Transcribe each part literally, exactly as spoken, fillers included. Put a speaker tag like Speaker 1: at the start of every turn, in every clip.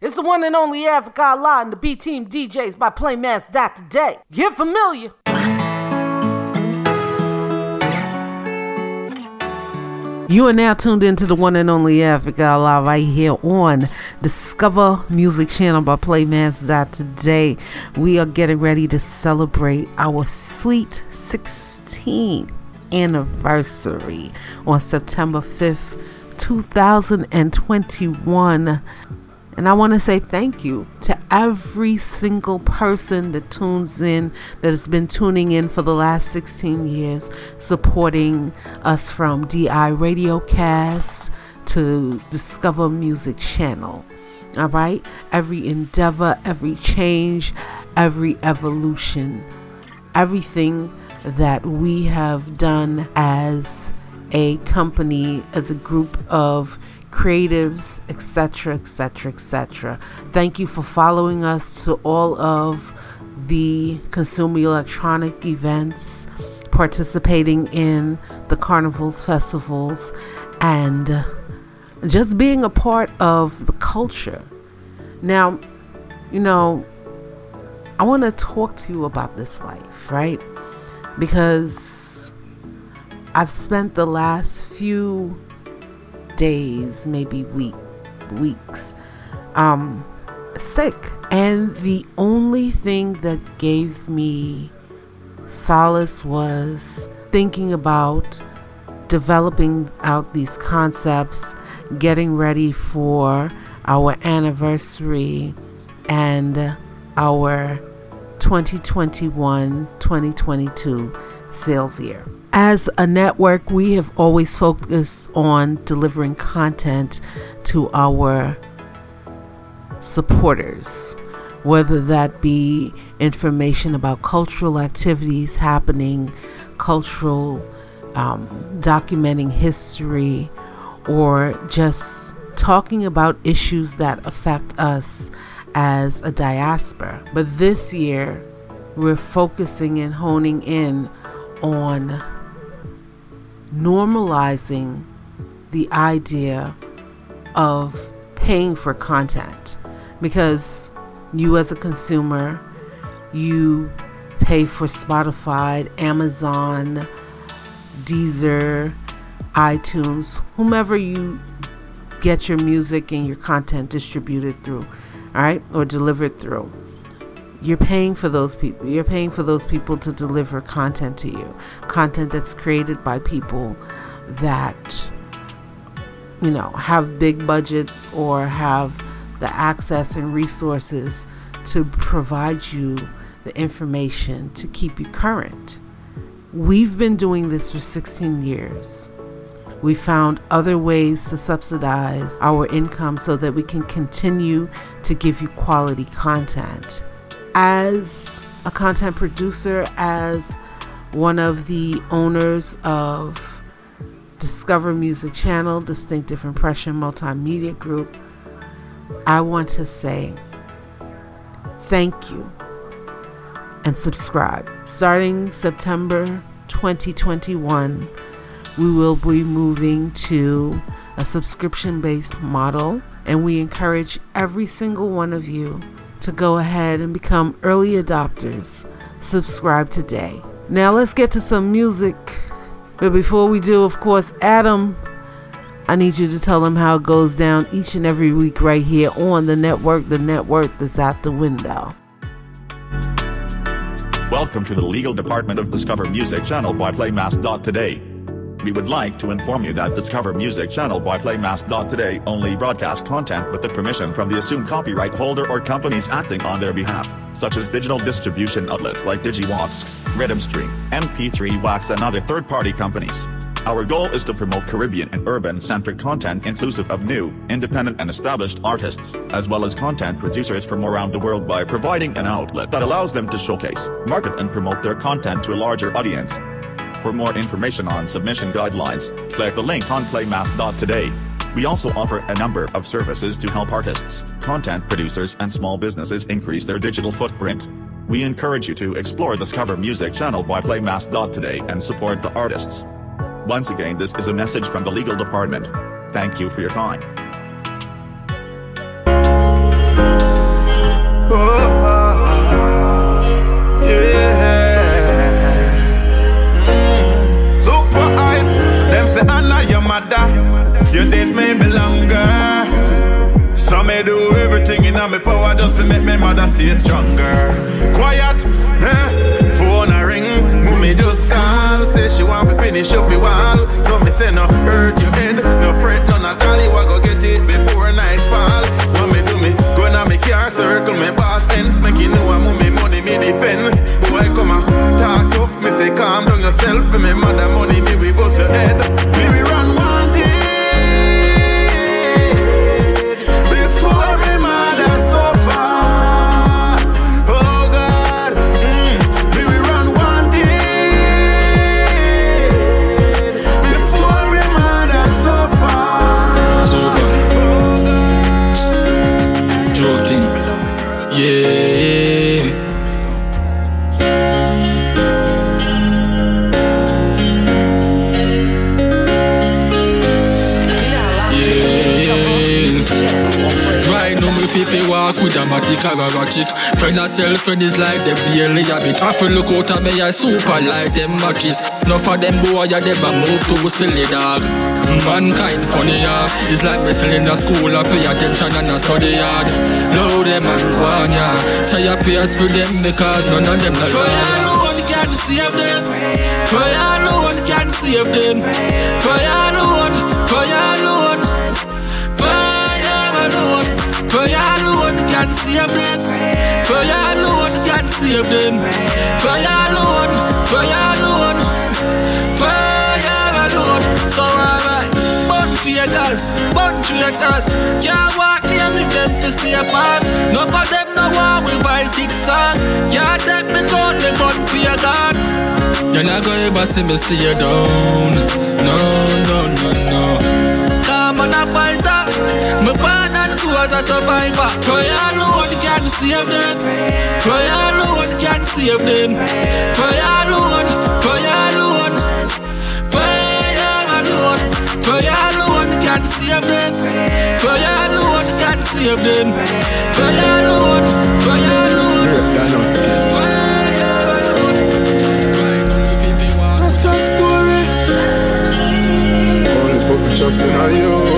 Speaker 1: It's the one and only Africa Allah and the B-Team D Js by Playmaster Doctor Day. Get familiar. You are now tuned into the one and only Africa Allah right here on Discover Music Channel by Playmaster. Today we are getting ready to celebrate our sweet sixteenth anniversary on September fifth, two thousand twenty-one. And I want to say thank you to every single person that tunes in, that has been tuning in for the last sixteen years, supporting us from D I Radiocast to Discover Music Channel. All right? Every endeavor, every change, every evolution, everything that we have done as a company, as a group of creatives, etc, etc, et cetera. Thank you for following us to all of the Consumer Electronic events, participating in the carnivals, festivals, and just being a part of the culture. Now, you know, I want to talk to you about this life, right? Because I've spent the last few days, maybe week, weeks, um, sick. And the only thing that gave me solace was thinking about developing out these concepts, getting ready for our anniversary and our twenty twenty-one twenty twenty-two sales year. As a network, we have always focused on delivering content to our supporters, whether that be information about cultural activities happening, cultural um, documenting history, or just talking about issues that affect us as a diaspora. But this year, we're focusing and honing in on normalizing the idea of paying for content, because you as a consumer, you pay for Spotify, Amazon, Deezer, iTunes, whomever you get your music and your content distributed through, all right, or delivered through. You're paying for those people. You're paying for those people to deliver content to you. Content that's created by people that, you know, have big budgets or have the access and resources to provide you the information to keep you current. We've been doing this for sixteen years. We found other ways to subsidize our income so that we can continue to give you quality content. As a content producer, as one of the owners of Discover Music Channel, Distinctive Impression Multimedia Group, I want to say thank you and subscribe. Starting September twenty twenty-one, we will be moving to a subscription-based model, and we encourage every single one of you to go ahead and become early adopters. Subscribe today. Now let's get to some music. But before we do, of course, Adam, I need you to tell them how it goes down each and every week right here on the network, the network that's out the window.
Speaker 2: Welcome to the legal department of Discover Music Channel by Playmaster Today. We would like to inform you that Discover Music Channel by Playmaster Today only broadcast content with the permission from the assumed copyright holder or companies acting on their behalf, such as digital distribution outlets like DigiWax, RhythmStream, M P three Wax, and other third-party companies. Our goal is to promote Caribbean and urban-centric content inclusive of new, independent and established artists, as well as content producers from around the world by providing an outlet that allows them to showcase, market and promote their content to a larger audience. For more information on submission guidelines, click the link on Playmaster Today. We also offer a number of services to help artists, content producers and small businesses increase their digital footprint. We encourage you to explore Discover Music Channel by Playmaster Today and support the artists. Once again, this is a message from the legal department. Thank you for your time.
Speaker 3: do everything in my power just to make my mother stay stronger. Quiet, eh? Phone a ring, mommy just call. Say she want to finish up the wall. So me say no hurt your head, no fret, no not all. You go get it before nightfall. What me do me, go na me car circle, me boss ends. Make you know I'm mommy money me defend. Boy come on, talk tough, me say calm down yourself. For me mother money me we bust your head. Me we run one thing.
Speaker 4: People walk with a matic or a chick. Friend a sell friend is like them daily a bit. I feel look out of me I super like them matches. Enough of them boy ya them a move to silly dog. Mankind funny ya. It's like me still in the school I pay attention and I study hard. Low them and go on ya. Say a prayers for them because none of them not loyal. Prayer no one can save them. Prayer no one can save them. Prayer no one. Prayer no one. Prayer alone. Prayer alone can save them. Prayer alone can save them. Prayer alone, prayer alone, prayer alone. So alright, but traitors, but traitors can't walk near me, them to stay apart. No for them no one we buy six song. Can't take me gun, me but fear God. You're not gonna ever see me stay down. No, no, no, no. Come on a fighter, me born and grew as a survivor. Prayer alone can save them. Prayer alone can save them. Prayer alone, prayer alone, prayer alone, prayer alone can save them. Prayer alone can save them. Prayer alone, prayer alone, prayer alone.
Speaker 3: A sad story. Only put me trust in you.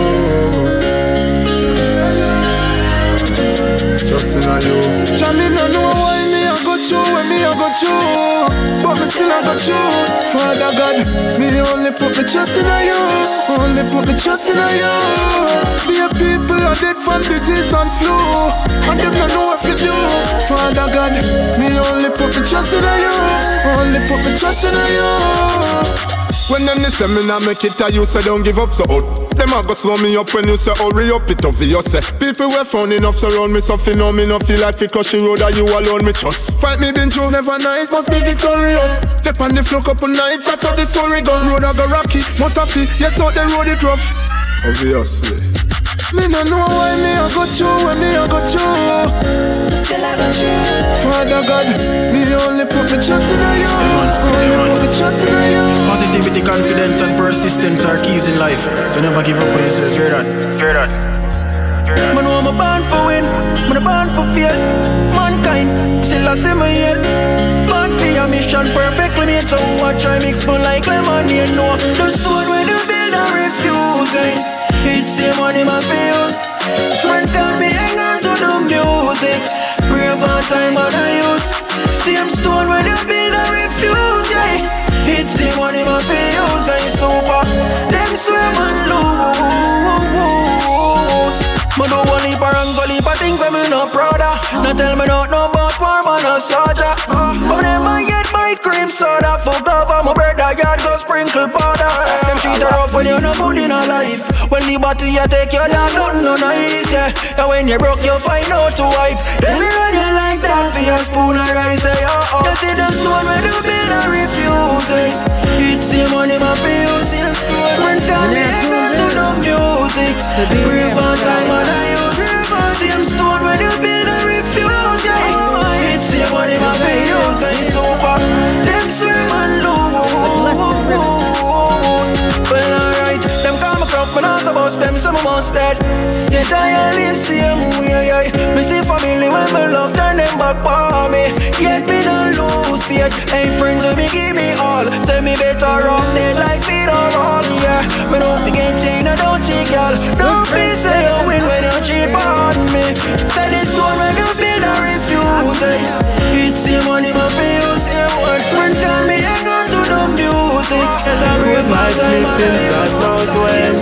Speaker 3: Just in you. Jamie no know why me I got you, when me I got you, but me still I got you. Father God, me only put me trust in you, only put me trust in you. The people are dead from disease and flu, and them no know what to do. Father God, me only put me trust in you, only put me trust in you. When them they say me nah make it, I you say don't give up so out. Them a go slow me up when you say hurry up, it obvious say. People were found enough surround me, so fi know me no feel like fi crush the road that you alone me trust. Fight me been through, never nice, must be victorious. Step on the floor couple nights, that's how the story gone. Road a go rocky, must have to, yes out the road it rough. Obviously. Me no know why me I got you, when me I got you. Still I got you. Father God, me only put me trust in you, only put me trust in you.
Speaker 5: Positivity, confidence and persistence are keys in life. So never give up on yourself, hear that? Hear that?
Speaker 6: Man know I'm born for win, man born for fear. Mankind, still I see me yet. Born for your mission, perfectly made. So watch I mix but like lemonade. No, the stone when you build a refuse, eh? It's the money my feels. Friends got me hang on to the music. Brave on time on the use. Same stone when you build a refuse, yeah. It's the money my feels. I super. Them swim and lose. Man do one heap of wrong, go heap of things I'm not proud of. Now tell me not no about war, man a soldier. But them I get my cream soda. Fuck off on my brother yard, go sprinkle powder. Them treat her rough when you're not good in a life. When the bottle you take your dog, nothing no nice, yeah. And when you broke, you find out to wipe. Then me run you like that for your spoon and rice, eh, oh, oh. You see the stone when you build a refuse, eh. It's the money my feels. Friends got me hang on to the music. Brave on time and I use. Same stone when you build a refuse, yeah. It's the money my feels. And super. Them swim and lose. Well alright, them call me crop, but I go bust them, some of us dead. Yeah. I live same way, yeah. Me see family when me love turn them back for me. Yet me don't lose faith. Hey, friends with me give me all. Say me better off dead like feet or all, yeah. Me don't forget chain, I don't cheat, girl. Don't feel say you win when you cheap on me. Say this one when you feel I refuse, eh. It's the money my feels, yeah. What friends call me hang on to the music.
Speaker 3: With my sleep since God knows when.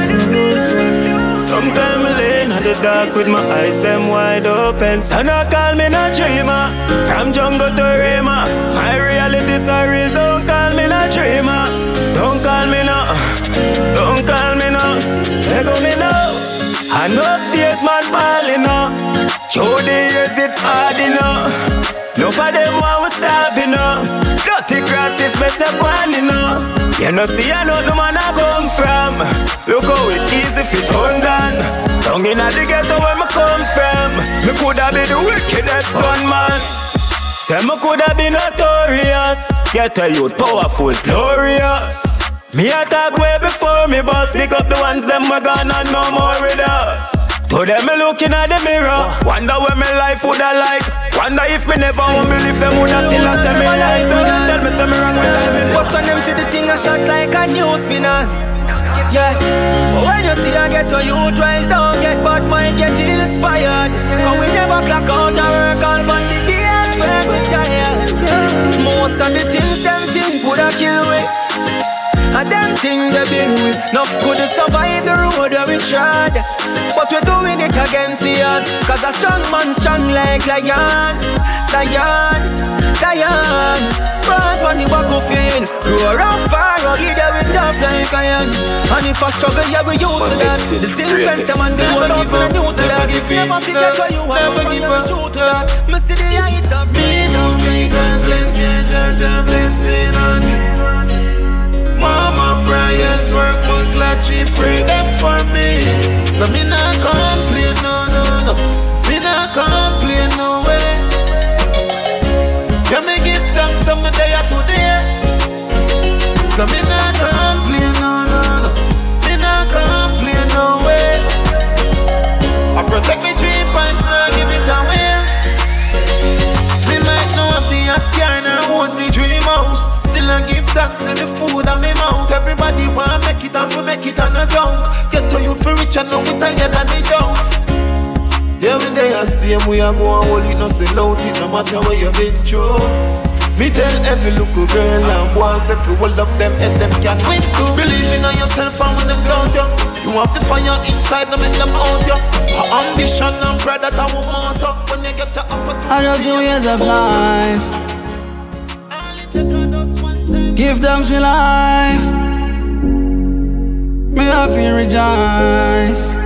Speaker 3: Sometimes I lay in the dark with my eyes them wide open. Sana call me no dreamer. From jungle to Rima, my reality's are real. Don't call me no dreamer. Don't call me no. Don't call me no. Let go me now. Enough days man falling now. Through the years it hard enough. No for them want we starving up. Dirty grass is better one enough. You know see I know the man I come from. Look how it easy fit turn down. Down in the ghetto where me come from. Me coulda be the wickedest gunman. Say me coulda be notorious. Get a youth powerful, glorious. Me attack way before me boss. Pick up the ones them we gone and no more with us. To them me looking at the mirror. Wonder where my life woulda like. Wonder if me never won't believe them woulda still a say me like. Tell me say me wrong with them.
Speaker 7: What's when them see the thing a shot like a new spinners? Yeah. But when you see I get to you twice, don't get bad mind, get inspired. Cause we never clock out our work all on the days when we tired. Most of the things them think woulda kill we. And them things they been with. Enough could survive the road where we trod. But we're doing it against the odds. Cause a strong man strong like lion. Lion, lion. Born from the battlefield. Grow around far, rugged yeah, we tough like iron. And if I struggle, yeah, we used to that. The same friends, them and the one else when I knew to that. If you never forget what you want, from you, we true to that. Me see the heights of me.
Speaker 3: No big and blessing, judge a blessing on me. Mama prayers work, but glad she pray them for me. So me not complain, no, no, no. Me not complain, no way. Yeah, me give thanks some day or today. So me not complain, no, no, no. Me not complain, no way. I protect me three points, now give it away. Me might know of the hot car, now own me dream house. Still I give thanks to the food and me mouth. Everybody want make it and for make it and a junk. Get to youth for rich and now we tired and they don't. Every day I see him, we are going hold it, no sell out it, no matter where you been through. Me tell every little girl and boys, if you hold up them head, them can't win too. Believe in yourself and when them ground you. You have the fire inside, no make them out you. For ambition and pride that I want to. When you get the opportunity,
Speaker 7: I just see years of life. Give thanks for life. Me I feel rejoice.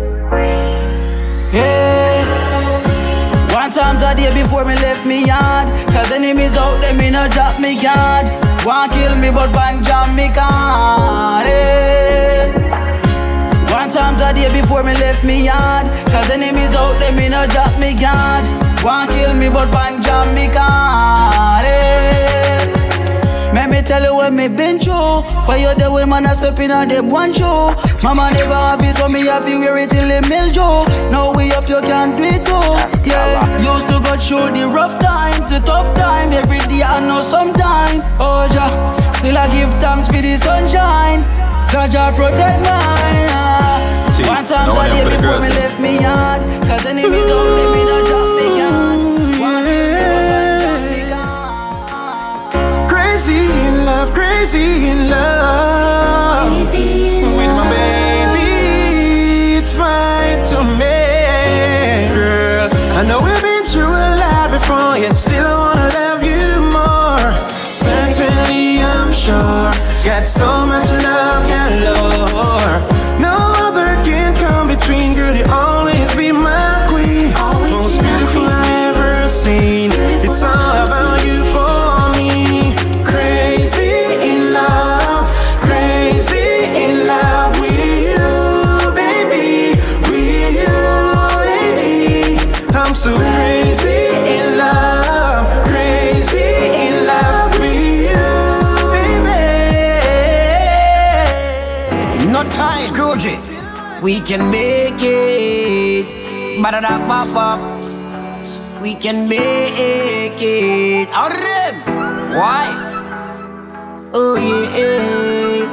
Speaker 7: Yeah. One time a day before me left me yard. Cause enemies out there me no drop me guard. Want kill me but bang jam me card. Yeah. One time a day before me left me yard. Cause enemies out there me no drop me guard. Want kill me but bang jam me card. Yeah. Let me tell you what me been through. Why you the way man a stepping on them one show. Mama never have it so me have to wear it till the mill Joe. Now we up you can do it too. Yeah, used to go through the rough times, the tough time. Every day I know sometime. Oh ja, still I give thanks for the sunshine. God Jah protect mine. Ah. One time a day before me left me yard. Cause enemies out there me not drop me guard. One day me up and drop me guard.
Speaker 3: crazy in love, crazy in love. Crazy in with love. My baby, it's fine to me, girl. I know we've been through a lot before, yet still I wanna love you more. Certainly, I'm sure, got so much love galore. No other can come between, girl. You always be my queen, always most beautiful I ever seen. It's all about you for me. Crazy in love, crazy in love with you, baby, with you, lady. I'm so crazy in love, crazy in love with you, baby.
Speaker 7: No time, Scrooge. We can make it. but that pop up. We can make it. Out of them. Why? Oh yeah.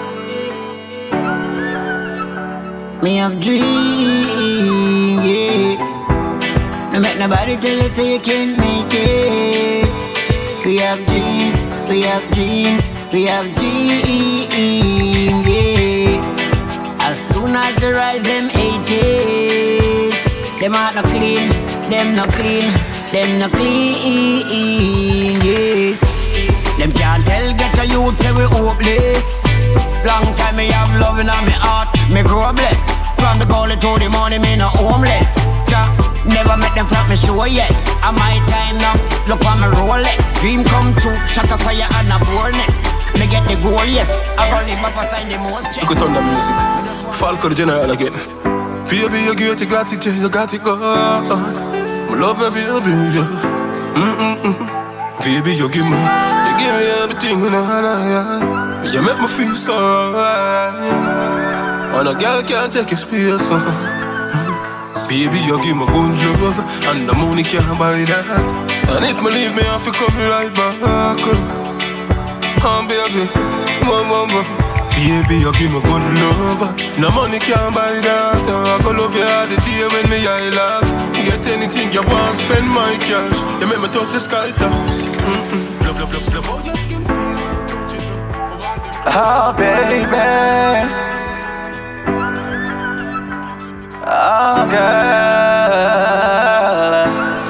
Speaker 7: Me have dreams, yeah. No make nobody tell you so you can't make it. We have dreams, we have dreams, we have dreams, yeah. As soon as they rise, them hate it. Them are not clean, them not clean, them not clean, yeah. Them can't tell get a youth say we hopeless. Long time me have love in my heart, me grow blessed. From the gully to the money, me no homeless. Ja, never met them flap me show yet. And my time now, look on my Rolex. Dream come true, shut a fire and a foreneck. Me get the goal, yes. I got the map sign the most check.
Speaker 3: Look at on the music. Falco the general again. Baby, you get it, got it, you got it, go on. My love, baby, baby, yeah. Mm-mm-mm. Baby, you give me, you give me everything in a hand, you make me feel so right. And a girl can't take your space, uh. Baby, you give me good love, and the money can't buy that. And if me leave me, I have to come right back. Oh, baby, mama, mama. Baby, you give me good love, no money can't buy that. I go love you all the day when me I laugh. Get anything you want, spend my cash. You make me touch the sky top. Mm-mm. Love, love, love, love, how your skin feel.
Speaker 8: Oh, baby. Oh, girl.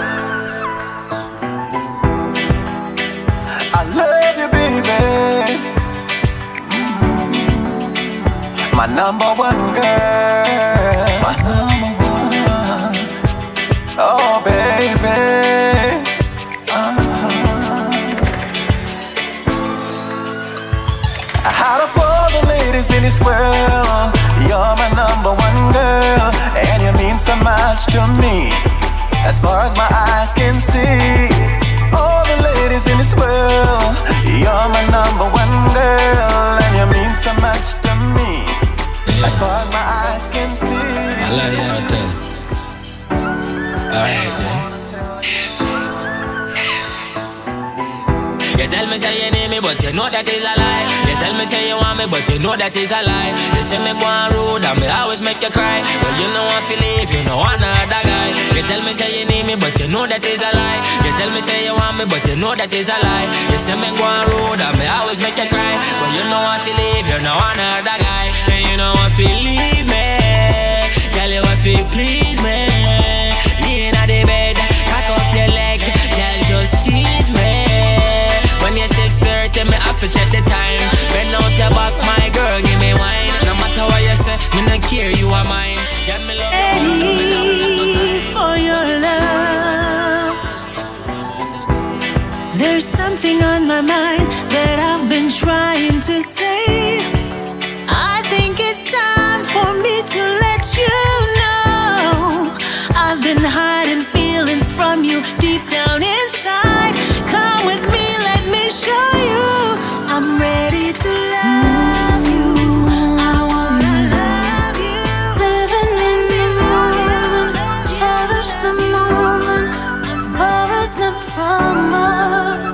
Speaker 8: I love you, baby. Mm-hmm. My number one girl. My number one. Oh, baby. Out of all the ladies in this world, you're my number one girl, and you mean so much to me, as far as my eyes can see. All the ladies in this world, you're my number one girl, and you mean so much to me, yeah. As far as my eyes can see.
Speaker 4: I love you, I tell you. Alright, man. You tell me say you need me, but you know that is a lie. You tell me say you want me, but you know that is a lie. You say me go on rude and me always make you cry. But you know I feel leave, you know another guy. You tell me say you need me, but you know that is a lie. You tell me say you want me, but you know that is a lie. You say me go on rude and me always make you cry. But you know I feel leave, you know another guy. And you know I feel leave me, girl you I feel please me. Lean on the bed, cock up your leg, girl just tease me. When you're six thirty, me have to check the time. Bend out your back, my girl, give me wine. No matter what you say, me not care, you are mine. Get me love, ready
Speaker 9: for your love. There's something on my mind that I've been trying to say. I think it's time for me to let you know I've been hiding feelings from you deep down inside. Come with me, let me show you I'm ready to love you. I wanna love you. Living in the moment, cherish the moment. Tomorrow's not promised.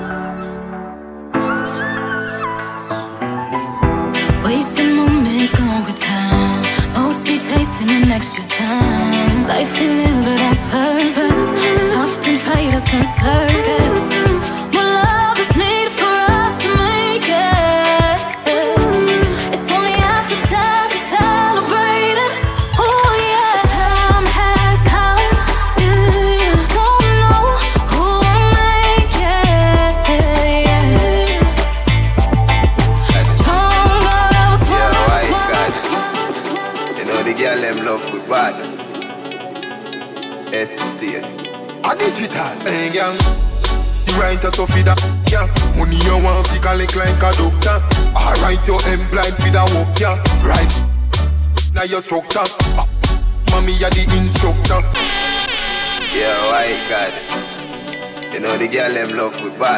Speaker 9: Wasting moments gone with time. Most be chasing an extra time. Life you live without purpose. Often fight out some circus. More love is needed for us to make it. It's only after death we celebrate it. Oh yeah, the time has come. You don't know who will make it. Stronger, I was
Speaker 8: yeah,
Speaker 9: born.
Speaker 8: right, God. You know the girl them love with bad. S-T.
Speaker 3: A digital, hey gang. The writer so fi da, yeah. Money you want fi collect like a doctor. Alright, your employed fi da work, yeah. Right, now your structure. Ah, mommy ya the instructor.
Speaker 8: Yeah, right, God. You know the girl them love with bad.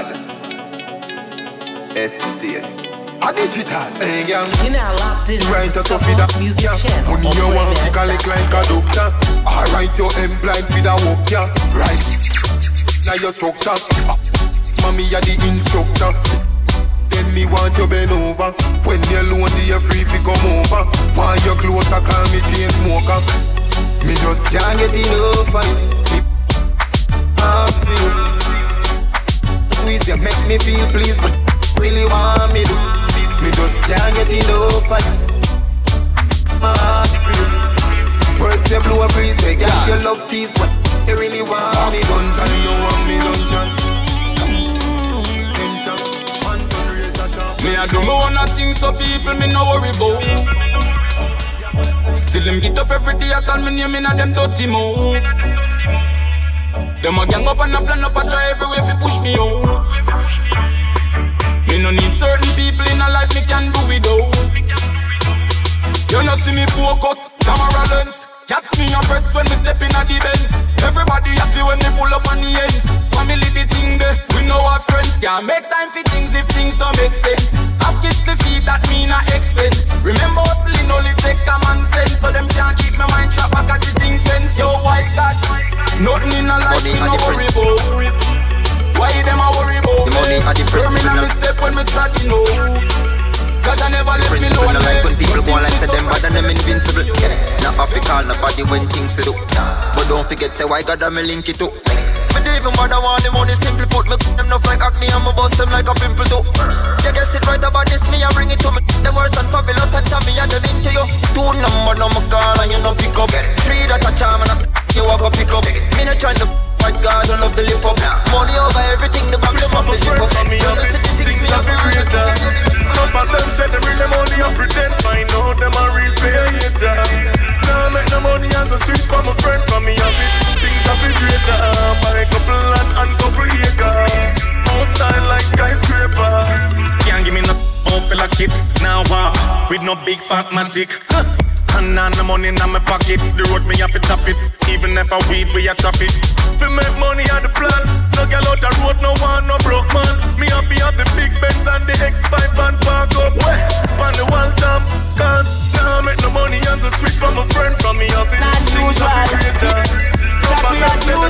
Speaker 8: S-T.
Speaker 3: A digital, hey gang.
Speaker 1: You now locked in
Speaker 3: The writer so
Speaker 1: Discover
Speaker 3: fi da,
Speaker 1: Music
Speaker 3: yeah.
Speaker 1: Channel
Speaker 3: Money
Speaker 1: on
Speaker 3: you want fi
Speaker 1: Playmaster
Speaker 3: collect
Speaker 1: dot
Speaker 3: like a doctor. Alright, your M blind feed a walk, yeah. Right. Now your structure. Mommy, you're the instructor. Then me want you bend over. When you're lonely, you're free to come over. While you're closer, call me chain smoker. Me just can't get enough of you. Me ask you. Squeeze you, make me feel please, but really want me to. Me just can't get enough of you. Ask you. First you blow a breeze, they get your love tease, but you really want me. Don't tell you want me, don't John. Me a do me one of things so people me no worry about. Still them get up every day, I call me name in a them dirty mouth. Them a gang up and a plan up a try every way fi push me out. Me no need certain people in a life me can do without. You no see me focus, camera lens. Just me a press when me step in a the Benz. Everybody happy when me pull up on the ends. Family the thing there, we know our friends. Can't make time for things if things don't make sense. Have kids to feed, that mean a expense. Remember hustling only take common sense. So them can't keep my mind trapped back at the zinc fence. Yo, why God? Nothing in a life me no worry about. Why them a worry about? The money a the principle. Me step when me try to know. Cause I never let me know. Principle no like when people go on like say them bad and them invincible. Not have to call nobody when things to do. But don't forget say why God me link it too. Me don't even bother want the money simple put. Me them no like acne and me bust them like a pimple too. You guess it right about this me I bring it to me. Them worse than fabulous and Tommy and the link to you. Two number no me call and you no pick up. Three that a charm and a you walk up pick up. Me not trying to fight God, I love the lip up. Money over everything, the back them up, the zip up. Things are be greater. Enough of them say they really money and pretend. Find out them a real player hater. Now make the money and go switch for my friend. For me happy, things are be greater. Buy a couple land and couple acre. Most style like skyscraper. Can't give me no feel like it. Now walk with no big fat magic. And on the money in my pocket. The road me have to chop it. Even if I weed we a traffic. Fi make money on the plan. No girl out the road, no one, no broke man. Me have to have the big Benz and the X five and park up. Where? On the wall top. Cause now I make no money and go switch from my friend. From me have it. Things are greater.
Speaker 10: When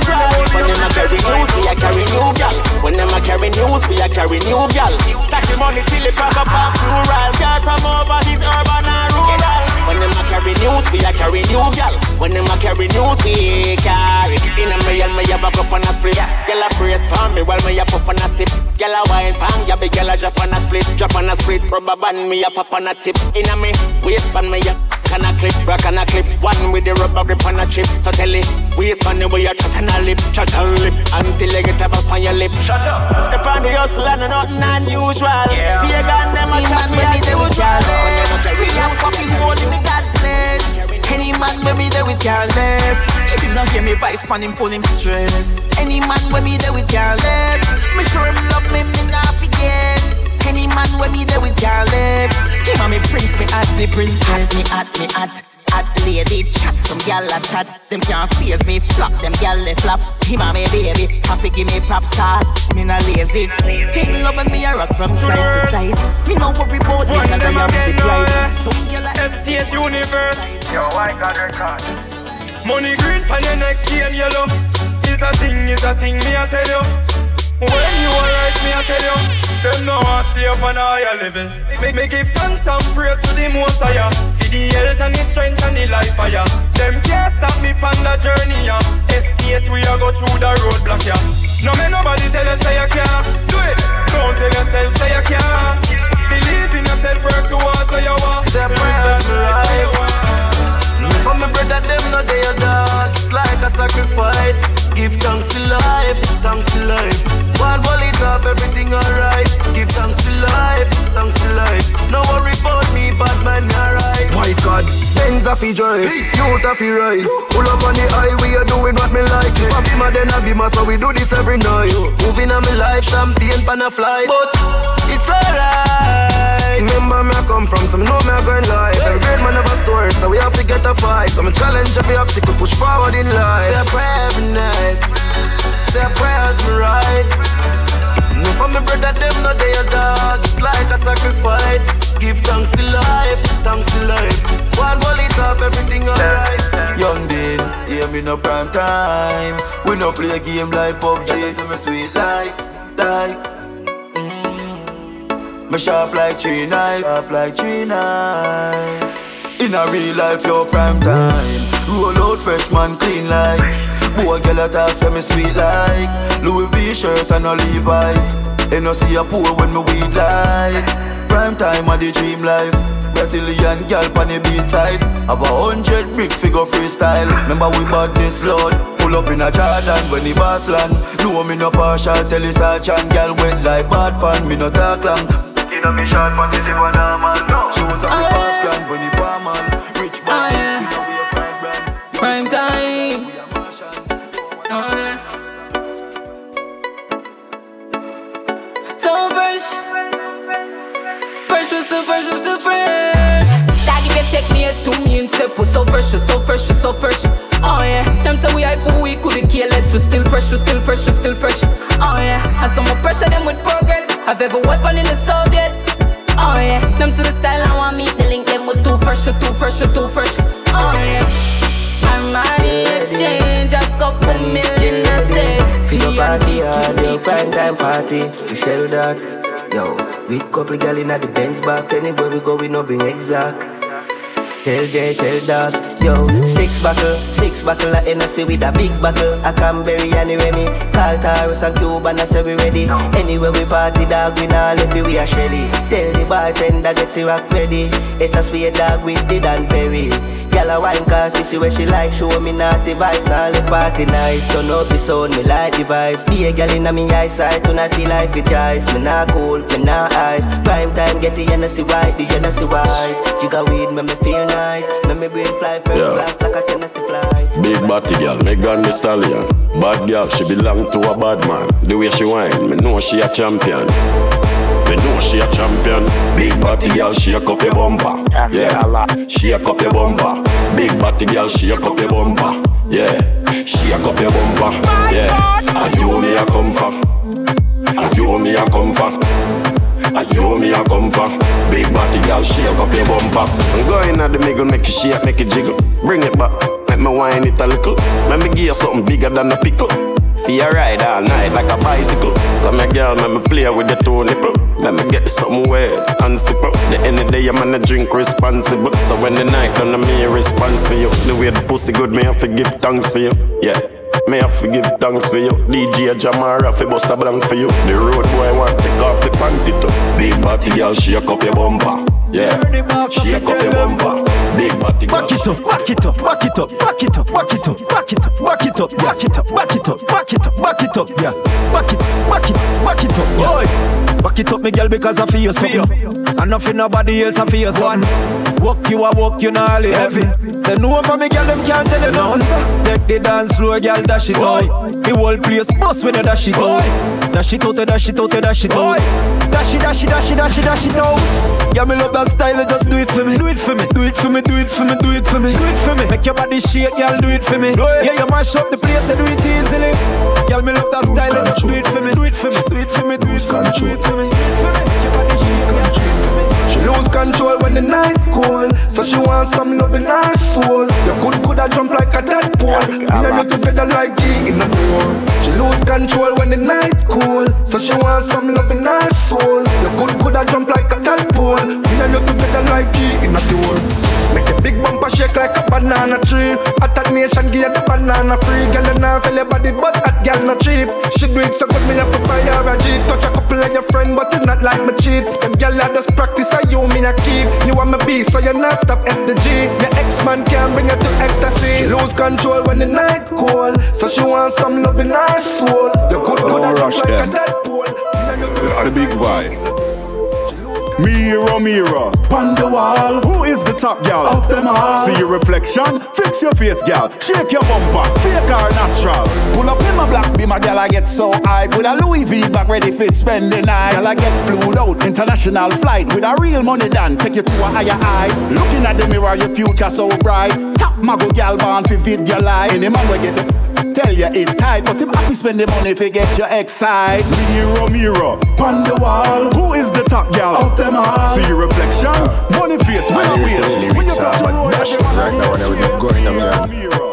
Speaker 10: them a carry news, we a carry new gal. When them a carry news, we a carry new gal. Stack the money till it pack up on plural. Girl from overseas, urban and rural. When them a carry news, we a carry new gal. When them a carry news, we carry. In a million, me a back up on a split. Girl a brace pan me while me a pop on a sip. Girl a wine pan, ya big girl a drop on a split. Drop on a split, rubber band me a pop on a tip. In a me waistband me a can a clip, rock and a clip. One with the rubber grip on a chip. So tell it, waist on the way you chat and a lip, chat and lip until you get a bust on your lip. Shut up. The pan the hustle and nothing unusual. Yeah. Pagan them a chat me as usual. We have fucking hole in me God bless. Any man when me there with can't left. If you don't hear me voice pan him phone him stress. Any man when me there with can't left. Me sure him love me, me not forget. Any man when me there with can't left. Him and me prince, me at the princess. Me at, me at, at the lady chat. Some gal a chat. Them can't face me flop, them gal they flop. Him and me baby, have to give me props card. Me not lazy. Him loving me a rock from side to side. Me no worry about it cause I am the bride. Some gal a
Speaker 3: Estate Universe.
Speaker 10: Yo, why got her card?
Speaker 3: Money green pan your neck, chain yellow. Is a thing, is a thing, me I tell you. When you arise, me I tell you. Them no want stay up on a higher level. Make me give thanks and praise to the Most Higher. For the health and the strength and the life fire. Them can't stop me on the journey, yeah. Estate we a go through the roadblock, yeah. No make nobody tell you say you can't do it. Don't tell yourself say you can't. Believe in yourself, work towards what you want.
Speaker 10: Say prayers me life. For me brother them no day a dark. It's like a sacrifice. Give thanks for life, thanks for life. One roll it off, everything alright. Give thanks for life, thanks for life. No worry about me, bad man, alright.
Speaker 3: My God, Benz a fi drive, youth a fi rise. Pull up on the highway, you doing what me like. If I be my then I be my, so we do this every night. Moving on my life, champagne pan a flight. But it's alright. Remember me I come from, so me know me I going life. Every great man have a story, so we have to get a fight. So me challenge every obstacle, push forward in life.
Speaker 10: Say a prayer every night. Say a prayer as me rise. No for me brother them no day a dog. It's like a sacrifice. Give thanks for life, thanks for life. One roll it off, everything alright.
Speaker 3: Young Dean, hear me
Speaker 11: in a prime time. We no play a game like P U B G. So me sweet like, like mm. Me sharp like three knife, sharp like three knife. In a real life, your prime time. Roll out fresh man clean like. Boy, girl attack say me sweet like Louis V shirt and no Levi's. And no see a fool when me weed like. Prime time of the dream life. Brazilian girl pan the beat side. Have a hundred brick figure freestyle. Remember we badness load. Pull up in a Jordan when the boss land. No me no partial, tell the sergeant. Girl wet like bad pan, me no talk long. You know me short pan, she one normal. Shoes on the fast grand when the palm man. Rich boy, we know we a friend brand.
Speaker 12: Prime time. Oh, yeah. So fresh, fresh, so fresh, so fresh. Dog, if you check me at two me in step, so fresh, so fresh, so fresh. Oh yeah, them say we hype, we couldn't care less. We still fresh, we still fresh, we still fresh. Oh yeah, and some more pressure them with progress. Have ever weapon in the Soviet. Oh yeah, them to the style I want me to link them with too fresh, too fresh, too fresh. Oh yeah. I'm money exchange, a couple million a say.
Speaker 13: Figure party hard, yo, prime time party. We shell that, yo. We couple gal in at the Benz back. Anywhere we go, we no bring exact. Tell Jay, tell that, yo. Six buckle, six buckle of Hennessy with a big buckle. I Canberry and Remy. Call Taurus and Cuban, I say we ready. Anywhere we party, dog, we nah left it, we a Shelly. Tell the bartender, get the rock ready. It's a sweet dog with the Dan Perry. Gyal a wine cause she see where she like. Show me naughty vibe, now the party nice. Turn up the sound, me like the vibe. Be a gyal inna me eyesight, tonight feel like it guys. Me nah cool, me nah hide. Prime time get the Hennessy white, the Hennessy white. Jigga weed, me me feel nice. Me me brain fly first yeah. Class like a Tennessee fly.
Speaker 14: Big body girl, Megan Thee Stallion. Bad girl, she belong to a bad man. The way she whine, me know she a champion. Me know she a champion. Big body girl, shake up your bumper. Yeah, shake up your bumper. Big body girl, shake up your bumper. Yeah, shake up your bumper. Yeah, and you me a come for. And you me a come for. And you me a come for. Big body girl, shake up your bumper. I'm going at the middle, make it shake, make it jiggle. Bring it back, let me whine it a little. Let me give you something bigger than a pickle. Feel ride all night like a bicycle. Come here girl, let me play with your two nipple. Let me get something wet and sipple. The end of the day I'm gonna drink responsible. So when the night done I'm here response for you. The way the pussy good, me have to give thanks for you. Yeah, me have to give thanks for you. D J Jamara fi bust a blank for you. The road boy want take off the panty too. Big body girl, shake up your bumper. Yeah, shake up your bumper. Big body girl, back it up, back it up, back it up, back it up, back it up, back it up, back it up, back it up, back it up, back it up, back it up, yeah. Back it, back it, back it up, yeah. Back it up, me girl, because I feel something. And nothing nobody else I feel something. Walk you a walk, you know live heavy. They know for me girl, them can't tell you no. Take the dance floor, girl, dash it out. The whole place bust when you dash it out. Dash it out, dash it out, dash it out. Dash it, dash it, dash it, dash it, dash it out. Yeah, me love that style, just do it for me. Do it for me, do it for me, do it for me, do it for me, do it for me. Make your body shake, girl, do it for me. Yeah, you mash up the place and do it easily. Girl, me love that style, just do it for me, do it for me, do it for me, do it for me, do it for me, do it for me. Make your body shake, girl, do it for me.
Speaker 3: She lose control when the night cold, so she wants some love in her soul. You could coulda jump like a Deadpool. Me and you together like key in a door. She lose control when the night cold, so she wants some love in her soul. You could coulda jump like a Deadpool. Me and you together like key in a door. Make a big bumper shake like a banana tree. At that nation give the banana free. Girl you now sell your body but that girl not cheap. She do it so good me have to buy her a Jeep. Touch a couple of your friend but it's not like me cheat. Them girl I just practice and you me a keep. You want me be so you not stop at the G. Your ex-man can't bring you to ecstasy. She lose control when the night cold, so she wants some love in her soul. You could go that jump like a Deadpool.
Speaker 15: The big vibe. Mirror, mirror, pon the wall, who is the top gal of them all? See your reflection, fix your face, gal. Shake your bumper, fake or natural. Pull up in my black beam, my gal I get so high. With a Louis V bag ready for spend the night. Gal I get flew out, international flight. With a real money done, take you to a higher height. Looking at the mirror, your future so bright. Top mago gal born fi vid your life. Any man will get the tell you it's tight, but him happy spend the money if you get your excited. Mirror, mirror, pon the wall, who is the top gal of them all? See your reflection, money face, with a waist. When you touch the road,
Speaker 16: right now when I would go in a mirror.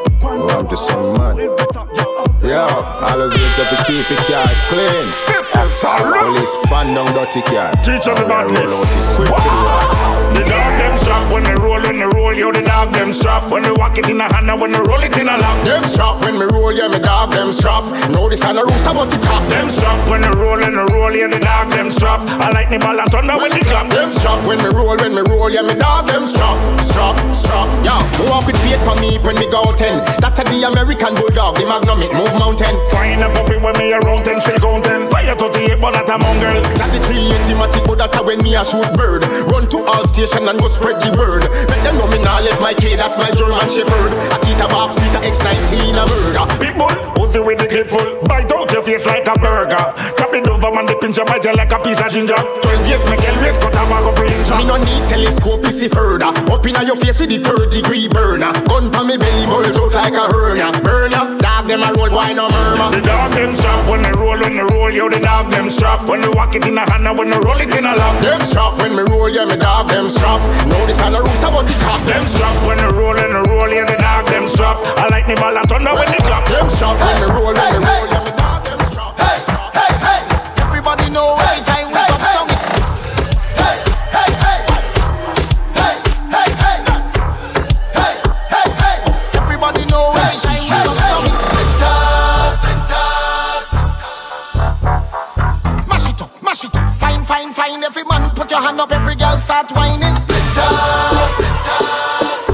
Speaker 16: Oh, I'm just some man. Yo, always need to keep it yard clean. Police fan down dirty car.
Speaker 17: Teach them the badness. The dog them strap when they roll, when they roll, yo the dog them strap. When they walk it in a hand and when they roll it in a lap.
Speaker 18: Them strap when me roll, yeah me dog them strap. Know this and a rooster but the cop.
Speaker 17: Them strap when they roll, and they roll, yeah the dog them strap. I like the ball and thunder when they clap.
Speaker 18: Them strap when me roll, when me roll, yeah me dog them strap. Strap, strap, yeah. Me walk with faith for me when me go ten. That's a the American bulldog, the magnum it move mountain.
Speaker 17: Find a puppy when me around ten, still counting. Fire thirty-eight, but that a mongrel.
Speaker 18: That's a three eighty matic, but that a when me a shoot bird. Run to all station and go spread the word. Make them know me nah left my K, that's my German Shepherd. I keep a box with a X nineteen a murder.
Speaker 17: Big bull, Uzi with the clip full. Bite out your face like a burger. Cap it over man, the pinch bite you like a piece of ginger. Twelve gauge, make Elvis cut off a couple inch.
Speaker 18: Me no need telescope, you see further. Up inna your face with the third degree burner. Gun pa me belly, bulge out like a hernia. Burner, dog them a roll, why no murmur?
Speaker 17: The dog them strap when they roll, when they roll, yo the dog them strap. When they walk it in a hand and when they roll it in a lap.
Speaker 18: Them strap when me roll, yeah me dog them strap. Know this and a rooster but the cop.
Speaker 17: Them strap when they roll, and they roll, yeah the dog them strap. I like the ball and thunder when they clap.
Speaker 18: Them strap when me roll, when me roll, yeah me dog them strap.
Speaker 19: Hey, hey, hey, everybody know every time we touch down is. Hey, hey, hey, hey, hey, hey, hey, hey, hey, everybody know every time we touch down is. Mash it up, mash it up, fine, fine, fine. Every man put your hand up, every girl start whining. Splitters, splitters.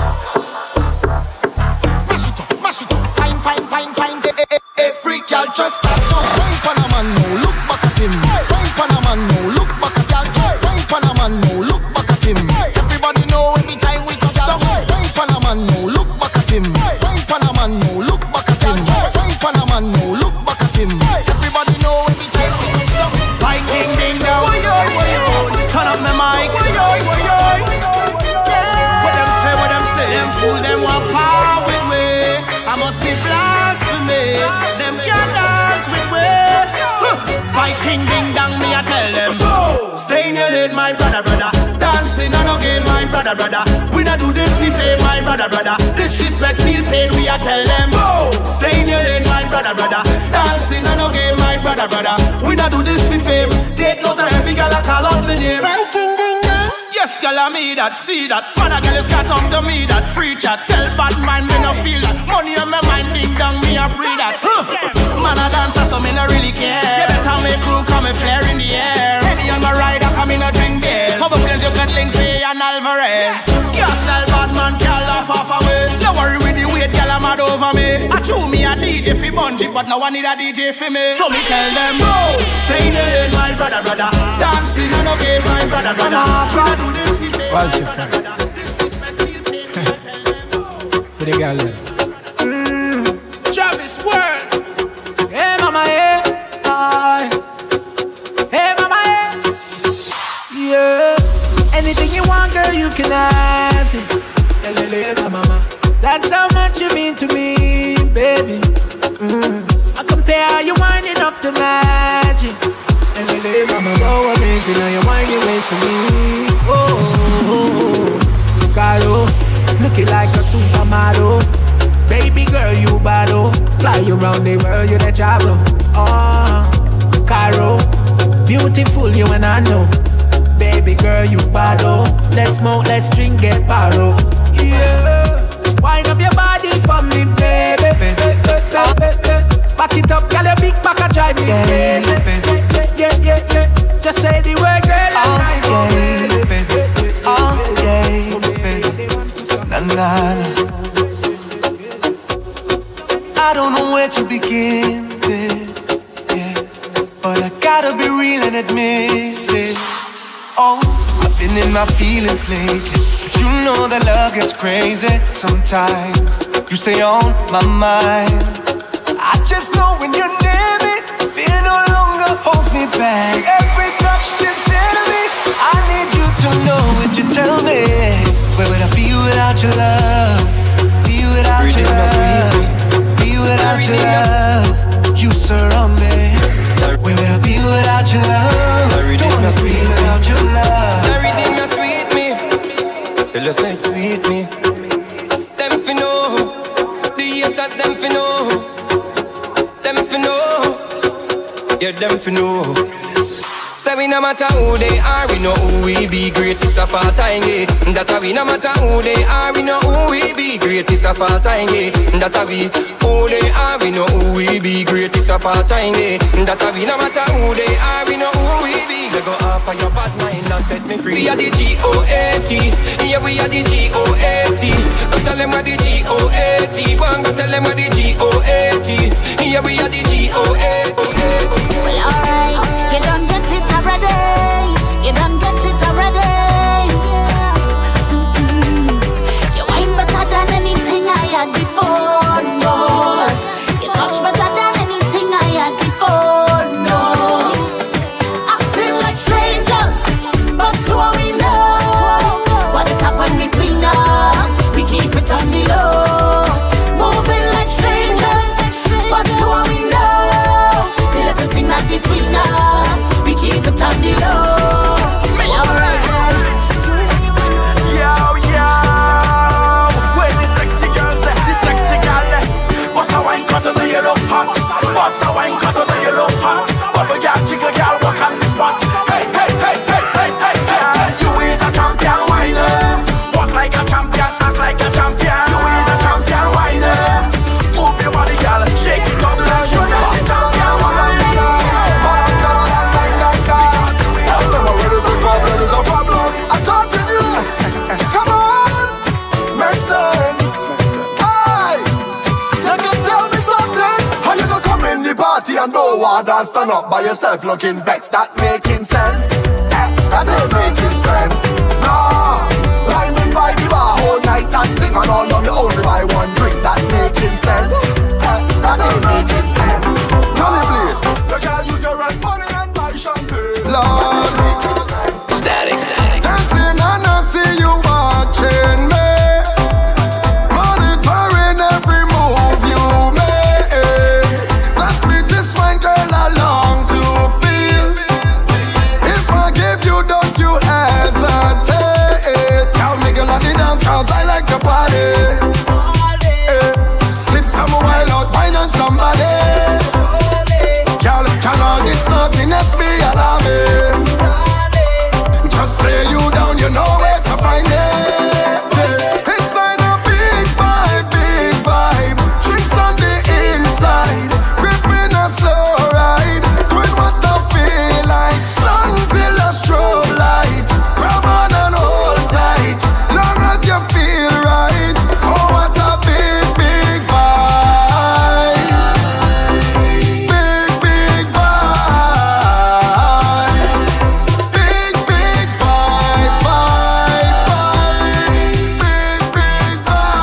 Speaker 19: Mash it up, mash it up, fine, fine, fine, fine. Every girl just start to wine pon a man, no look back at him. Wine pon a man, no look back at y'all. Just wine pon a man, no look back at him. Everybody know every time we touch down. Wine pon a man, no look back at him. Wine pon a man, no look back at him. Wine pon a man, no look back at him. Everybody know every time we touch down.
Speaker 7: Viking ding dong, turn up my mic. What them say, what them say, them fool them want power with me. I must be blasphemy. Them can't dance with ways. Viking ding dong, me I tell them. Stay in your lane, my brother, brother. Dancing and again, my brother, brother. We not do this we fame, my brother, brother. Disrespect, feel pain, we I tell them. Stay in your lane, my brother, brother. Dancing and again, my brother, brother. We not do this we fame. Take note of every girl I call out my name. Viking ding dong. Yes, girl, I me that, see that. Man, a girl is got up to me that. Free chat, tell bad mind, me no feel that. Money on my mind, ding dong, me a free that. Huh. Man, a dancer, so me no really care. You better make room, come and flare in the air. Henny on my rider, come in a drink beers. Couple girls you got link for and Alvarez. Can't style bad man, can't laugh off away. Don't worry with the weight, girl, I'm mad over me. I chew me a D J for Bungie, but now I need a D J for me. So me tell them, oh, stay in the lane, my brother, brother. Dancing and okay, my brother, brother.
Speaker 20: What's your friend? For the girl mm, Travis World. Hey mama, hey, hi. Hey mama, hey. Yeah. Anything you want, girl, you can have it. Hey, mama. That's how much you mean to me, baby. Mm. I compare you winding up to magic. Hey, mama. So amazing, now you're winding ways for me. Oh, oh, oh. Carlo, looking like a supermodel. Baby girl, you battle. Fly around the world, you the travel. Oh, Caro, beautiful, you and I know. Baby girl, you battle. Let's smoke, let's drink, get paro. Yeah, wind up your body for me, baby. Back it up, girl, your big back a drive me crazy. Yeah, yeah, yeah. Just say the word, girl, and I go.
Speaker 8: Oh, yeah, na na. I don't know where to begin this, yeah, but I gotta be real and admit it. Oh, I've been in my feelings lately, but you know that love gets crazy sometimes. You stay on my mind. I just know when you're near me, fear no longer holds me back. Every touch sincere to me. I need you to know what you tell me. Where would I be without your love? Be without your love. Be without your love. You surround me. Where would I be without your love? Don't wanna be without your love.
Speaker 21: Everything you sweet me. Tell us like sweet me. Them fi know. The haters them yeah, them for know. So we no matter who they are, we know who we be. Greatest of all time, yeah. That we no matter who they are, we know who we be. Greatest of all time, yeah. That we who they are, we know who we be. Greatest of all time, yeah. That we no matter who they are, we know who we be. They go off of your bad mind and set me free. We are the G O A T, yeah, we are the G O A T. Go tell them what the G O A T. Go and go tell them what the G O A T. Yeah, we are the G O A T.
Speaker 22: Well, alright, you don't get it already. You don't get it already. Mm-hmm. You wine better than anything I had before, no. You touch better than anything I had before, no. Acting like strangers, but what we know, what has happened between us, we keep it on the low. Moving like strangers, but what we know, the little thing that between us, we keep it on the low.
Speaker 19: Boss a wine cause I know you look hot. Bubble girl, jiggle girl, walk on the spot. Hey, hey, hey, hey, hey, hey, girl. You is a champion whiner. Walk like a champion, act like a champion. You is a champion whiner. Move your body, girl, shake it up like sugar. Champion whiner. There's a problem, there's a problem. I'm talking to you. Come on, make sense. Hey, you can tell me something. How you gonna come in the party and no one and stand up by yourself looking vexed? That making sense? That ain't making sense. Nah, lining by the bar whole night and thing and all of you only buy one drink. That making sense? That ain't making sense. Tell me please. You can't use your rent money and buy champagne. Lord, making sense. Static, static. Dancing and I see you watching me. Monitoring every move you make. That's me, this one girl I long to feel. If I give you, don't you hesitate. Count me girl on the dance cause I like to party. Eh, sip some while out, wine on somebody. Girl, can all this nothingness be alarming? Just say you down, you know where to find it. Inside a big vibe, big vibe. Drinks on the inside, gripping a slow ride. Doing what I feel like, sun till a strobe light. Grab on and hold tight, long as you feel right. Oh, what a big, big vibe. Big, big vibe. Big, big vibe, vibe, vibe. Big, big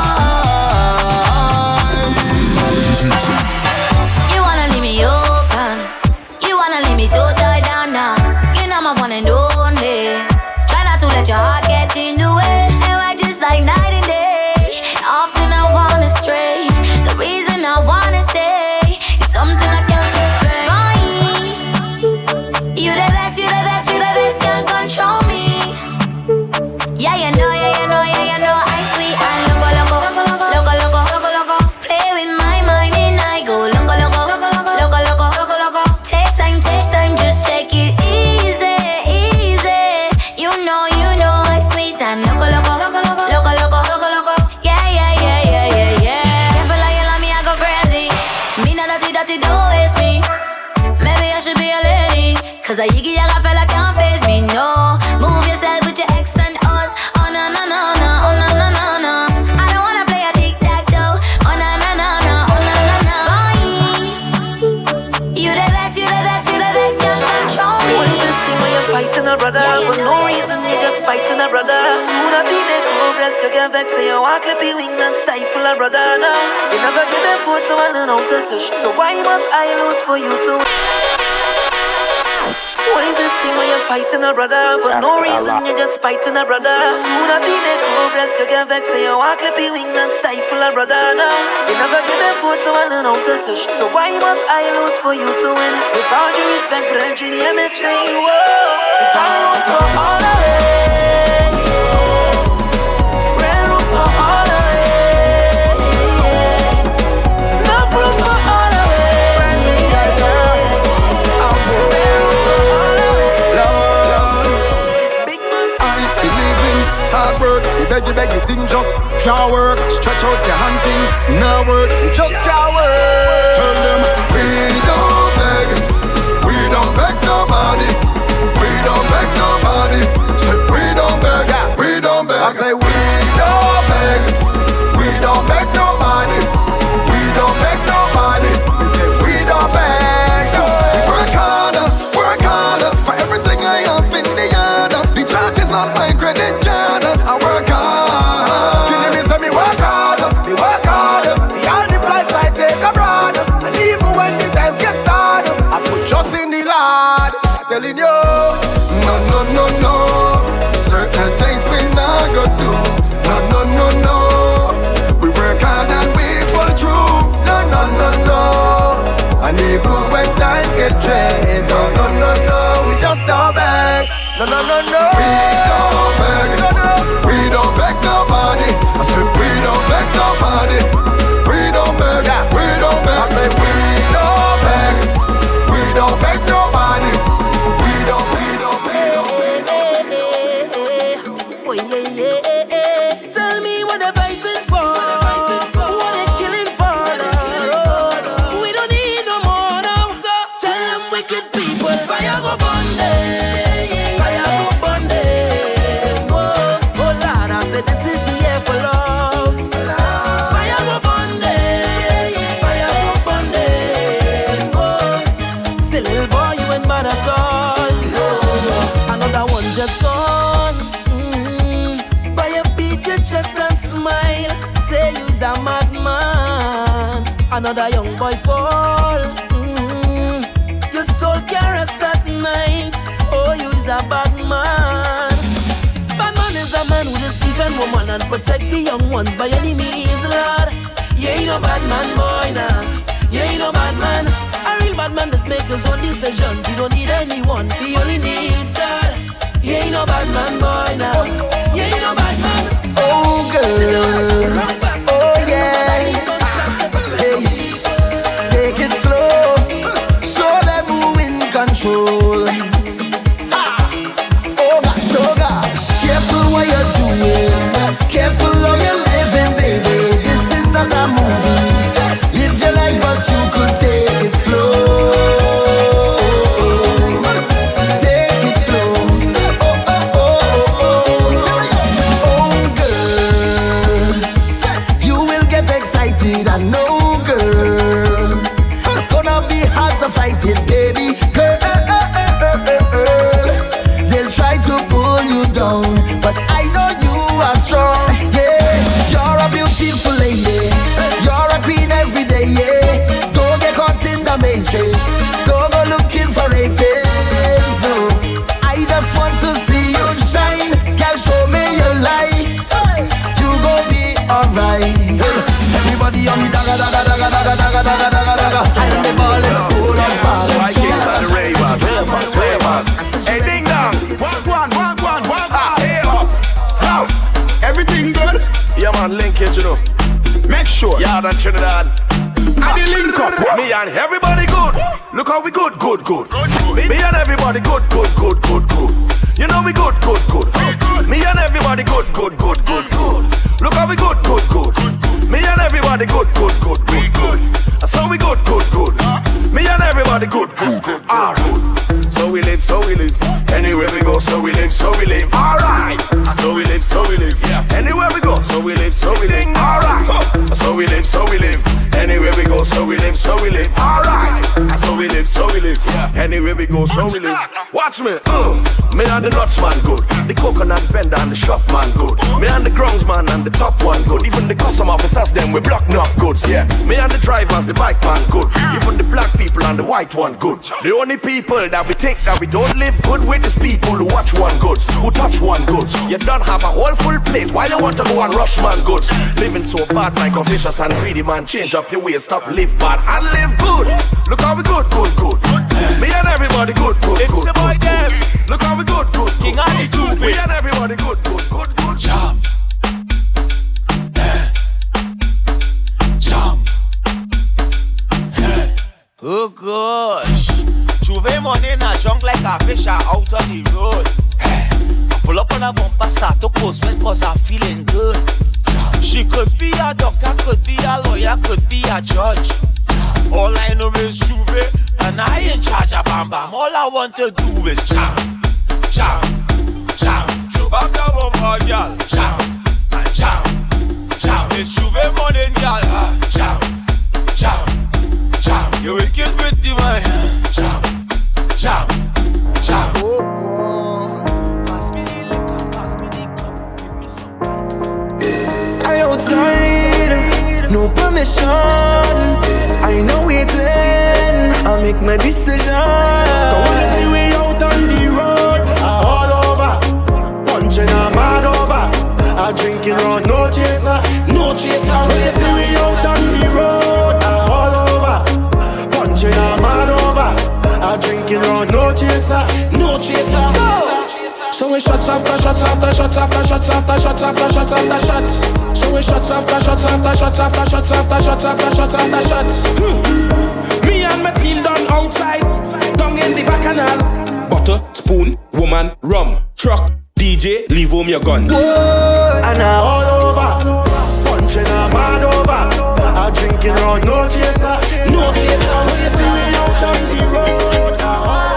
Speaker 19: vibe.
Speaker 22: You wanna leave me open. You wanna leave me so tied down now. You know my one and only. Try not to let your heart get in the way. And we're just like night and day. Often I wanna stray. The reason I wanna stay is something I can't explain. You the best, you the best, you the best, can't control me. Yeah, you know, yeah, you know, yeah, you know. I sweet and loco, loco, loco, loco, loco, loco. Play with my mind and I go loco, loco, loco, loco, loco, loco. Take time, take time, just take it easy, easy. You know, you know, I sweet and loco, loco, loco, loco, loco, loco, loco. Yeah, yeah, yeah, yeah, yeah, yeah. Careful how you love me, I go crazy. Me not dirty, dirty, don't waste me. Maybe I should be a lady. Cause I yiggy yaga fella can't face me, no. Move yourself with your ex and us. Oh no no no no, oh no no no no. I don't wanna play a tic-tac-toe. Oh no no no no, oh no no no. You the best, you the best, you the best, can't control me.
Speaker 23: What is this thing when you're fighting a brother?
Speaker 22: Yeah, you
Speaker 23: For
Speaker 22: know,
Speaker 23: no
Speaker 22: yeah,
Speaker 23: reason
Speaker 22: you
Speaker 23: you
Speaker 22: know,
Speaker 23: just
Speaker 22: yeah.
Speaker 23: fighting a brother. Soon as he did progress, you get vexed. So you walk clip your wings and stifle a brother. Now you never get that food, so I learn how to fish. So why must I lose for you to? What is this thing when you're fighting a brother? For no reason you just fighting a brother. Soon as he did progress, you get vexed. So you walk clip your wings and stifle a brother. Now you never get that food, so I learn how to fish. So why must I lose for you to win? With all due respect, brethren, hear me say, whoa. It's all room for all of it. Real room for all of it. Enough room for all of it.
Speaker 3: thing just can't work. Stretch out your hand thing, no work, it just can't work. Tell them we don't beg, we don't beg nobody, we don't beg nobody. Say we don't beg, yeah. we don't beg. I say we don't beg, we don't beg nobody, we don't beg nobody. We say we don't beg. No. Work harder, work harder for everything I have in the yard. The charges on my credit card. I work hard. Skinny me say me work hard, me work hard. The all the flights I take abroad, and even when the times get hard, I put just in the Lord. I'm telling you, no, no, no, no. Certain things we not go do. No, no, no, no. We work hard and we pull through. No, no, no, no. And even when times get drained, no, no, no, no. We just don't beg. No, no, no, no. We don't beg. No, no. We don't beg nobody. I said we don't beg nobody. We don't beg. Yeah. We don't beg. I said we don't beg. We don't beg nobody. We don't. We don't beg.
Speaker 23: Oh, yeah, yeah, yeah. Tell me what they're fighting for. What they're killing for. Lord. We don't need no more now. So tell them wicked people. Fire go burn them. Fire go burn them. Oh, oh Lord, I said this is the year for love. Fire go burn them. Fire go burn them. Oh, say little boy, you ain't mad at all. No, another one just gone. Mm. By a beat your chest and smile. Say you's a madman. Another young boy fall. Mm. Your soul can rest at night. Oh, you's a bad man. Bad man is a man who will defend woman and protect the young ones by any means, Lord. You ain't no bad man, boy, nah. You ain't no bad man. A real bad man just make his own decisions. He don't need anyone, he only needs God. You ain't no bad man, boy, nah. You ain't no bad man.
Speaker 2: Oh, girl. Oh, yeah. Hey, take it slow. Show them who in control. Oh gosh, oh gosh. Careful what you're doing. Careful how you're living, baby. This is not a movie. Live your life, but you could take it slow. Take it slow. Oh, oh, oh, oh, oh. Oh, girl. You will get excited, I know, girl. It's gonna be hard to fight it, baby. Girl, they'll try to pull you down, but I know you are strong, yeah. You're a beautiful lady. You're a queen every day, yeah. Don't get caught in the matrix. Don't go looking for ratings, no. I just want to see you shine. Girl, show me your light. You gon' be alright. Everybody on me, daga daga daga daga daga daga daga daga. And the ball is full of fire.
Speaker 5: Why kids are the ravers, ravers, ravers. Hey, ding dong. Walk one, walk one, walk one. Hey up. How? Everything good? Yeah man, linkage, you know. Make sure. Yard and Trinidad. And the link up. Me and everybody good. Look how we good, good, good. Me and everybody good, good, good, good, good. You know we good, good, good. Me and everybody good, good, good, good, good. Look how we good, good, good. Me and everybody good, good, good, good, good. So we good, good, good. Me and everybody good, good, good, alright. So we live, so we live. Anywhere we go, so we live, so we live. Alright. So we live, so we live. Yeah. Anywhere we go, so we live, so we live. Alright. So we live, so we live. Anywhere we go, so we live, so we live. Alright. So we live, so we live. Yeah. Anywhere we go, so we live. Watch me. Uh. Me and the nuts man good. The coconut vendor and the shop man good. Me and the grounds man and the top one good. Even the custom officers them we block enough goods. Yeah. Me and the drivers, the bike man good. Even the black people and the white one good. The only people that we think that we don't live good with is people who watch one goods, who touch one goods. You don't have a whole full plate. Why you want to go and rush man goods? Living so bad like a vicious and greedy man. Change up your ways, stop live bad and live good. Look how we good, good, good. Me and everybody good, good, good. It's the boy them. Look how we good, good, good. King and the Juve. Me and everybody good, good, good, good. Jam. Jam.
Speaker 6: Oh gosh. Juve money in a junk like a fish out on the road.
Speaker 4: Pull up on a bumper, start to post when cause I'm feeling good. She could be a doctor, could be a lawyer, could be a judge. All I know is Juve, and I in charge of Bam Bam. All I want to do is jam, jam, jam. Chewbacca bumper, girl, jam, and jam, jam. It's Juve morning, girl, jam, jam, jam. You wicked with the man, jam, jam, jam. Oh God, pass me the liquor, pass me the cup, give me some ice.
Speaker 23: I outside, no permission. I know waiting, I make my decision.
Speaker 3: Go on the freeway out on the road, I all over, punching a mad over. I drinking round, no chaser, no chaser. Go on the freeway out on the road, I all over, punching a mad over. I drinking round, no chaser, no chaser. So we shots after shots after shots after shots after shots after shots after shots. So we shots after shots after shots after shots after shots after shots after shots. Me and my team done outside, down in the bacchanal. Butter, spoon, woman, rum, truck, D J, leave home your gun. Whoa, and I all over, punching a mad over. I drinking round, no chaser, no chaser. When you see me out on the road, I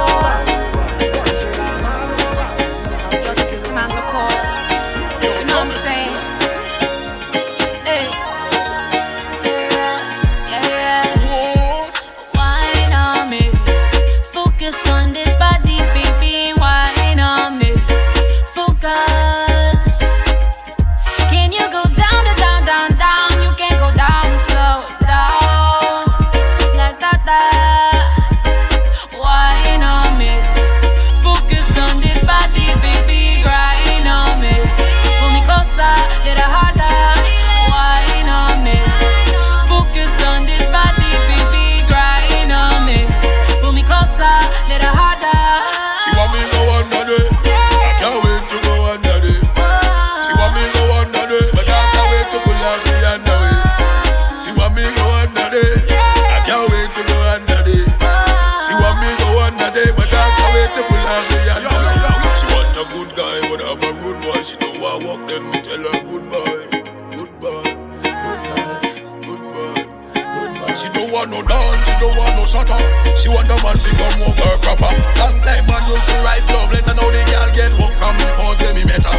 Speaker 3: she want the man to come over proper. Long time man used to write love letter. Now the girl get hooked from me for them me better.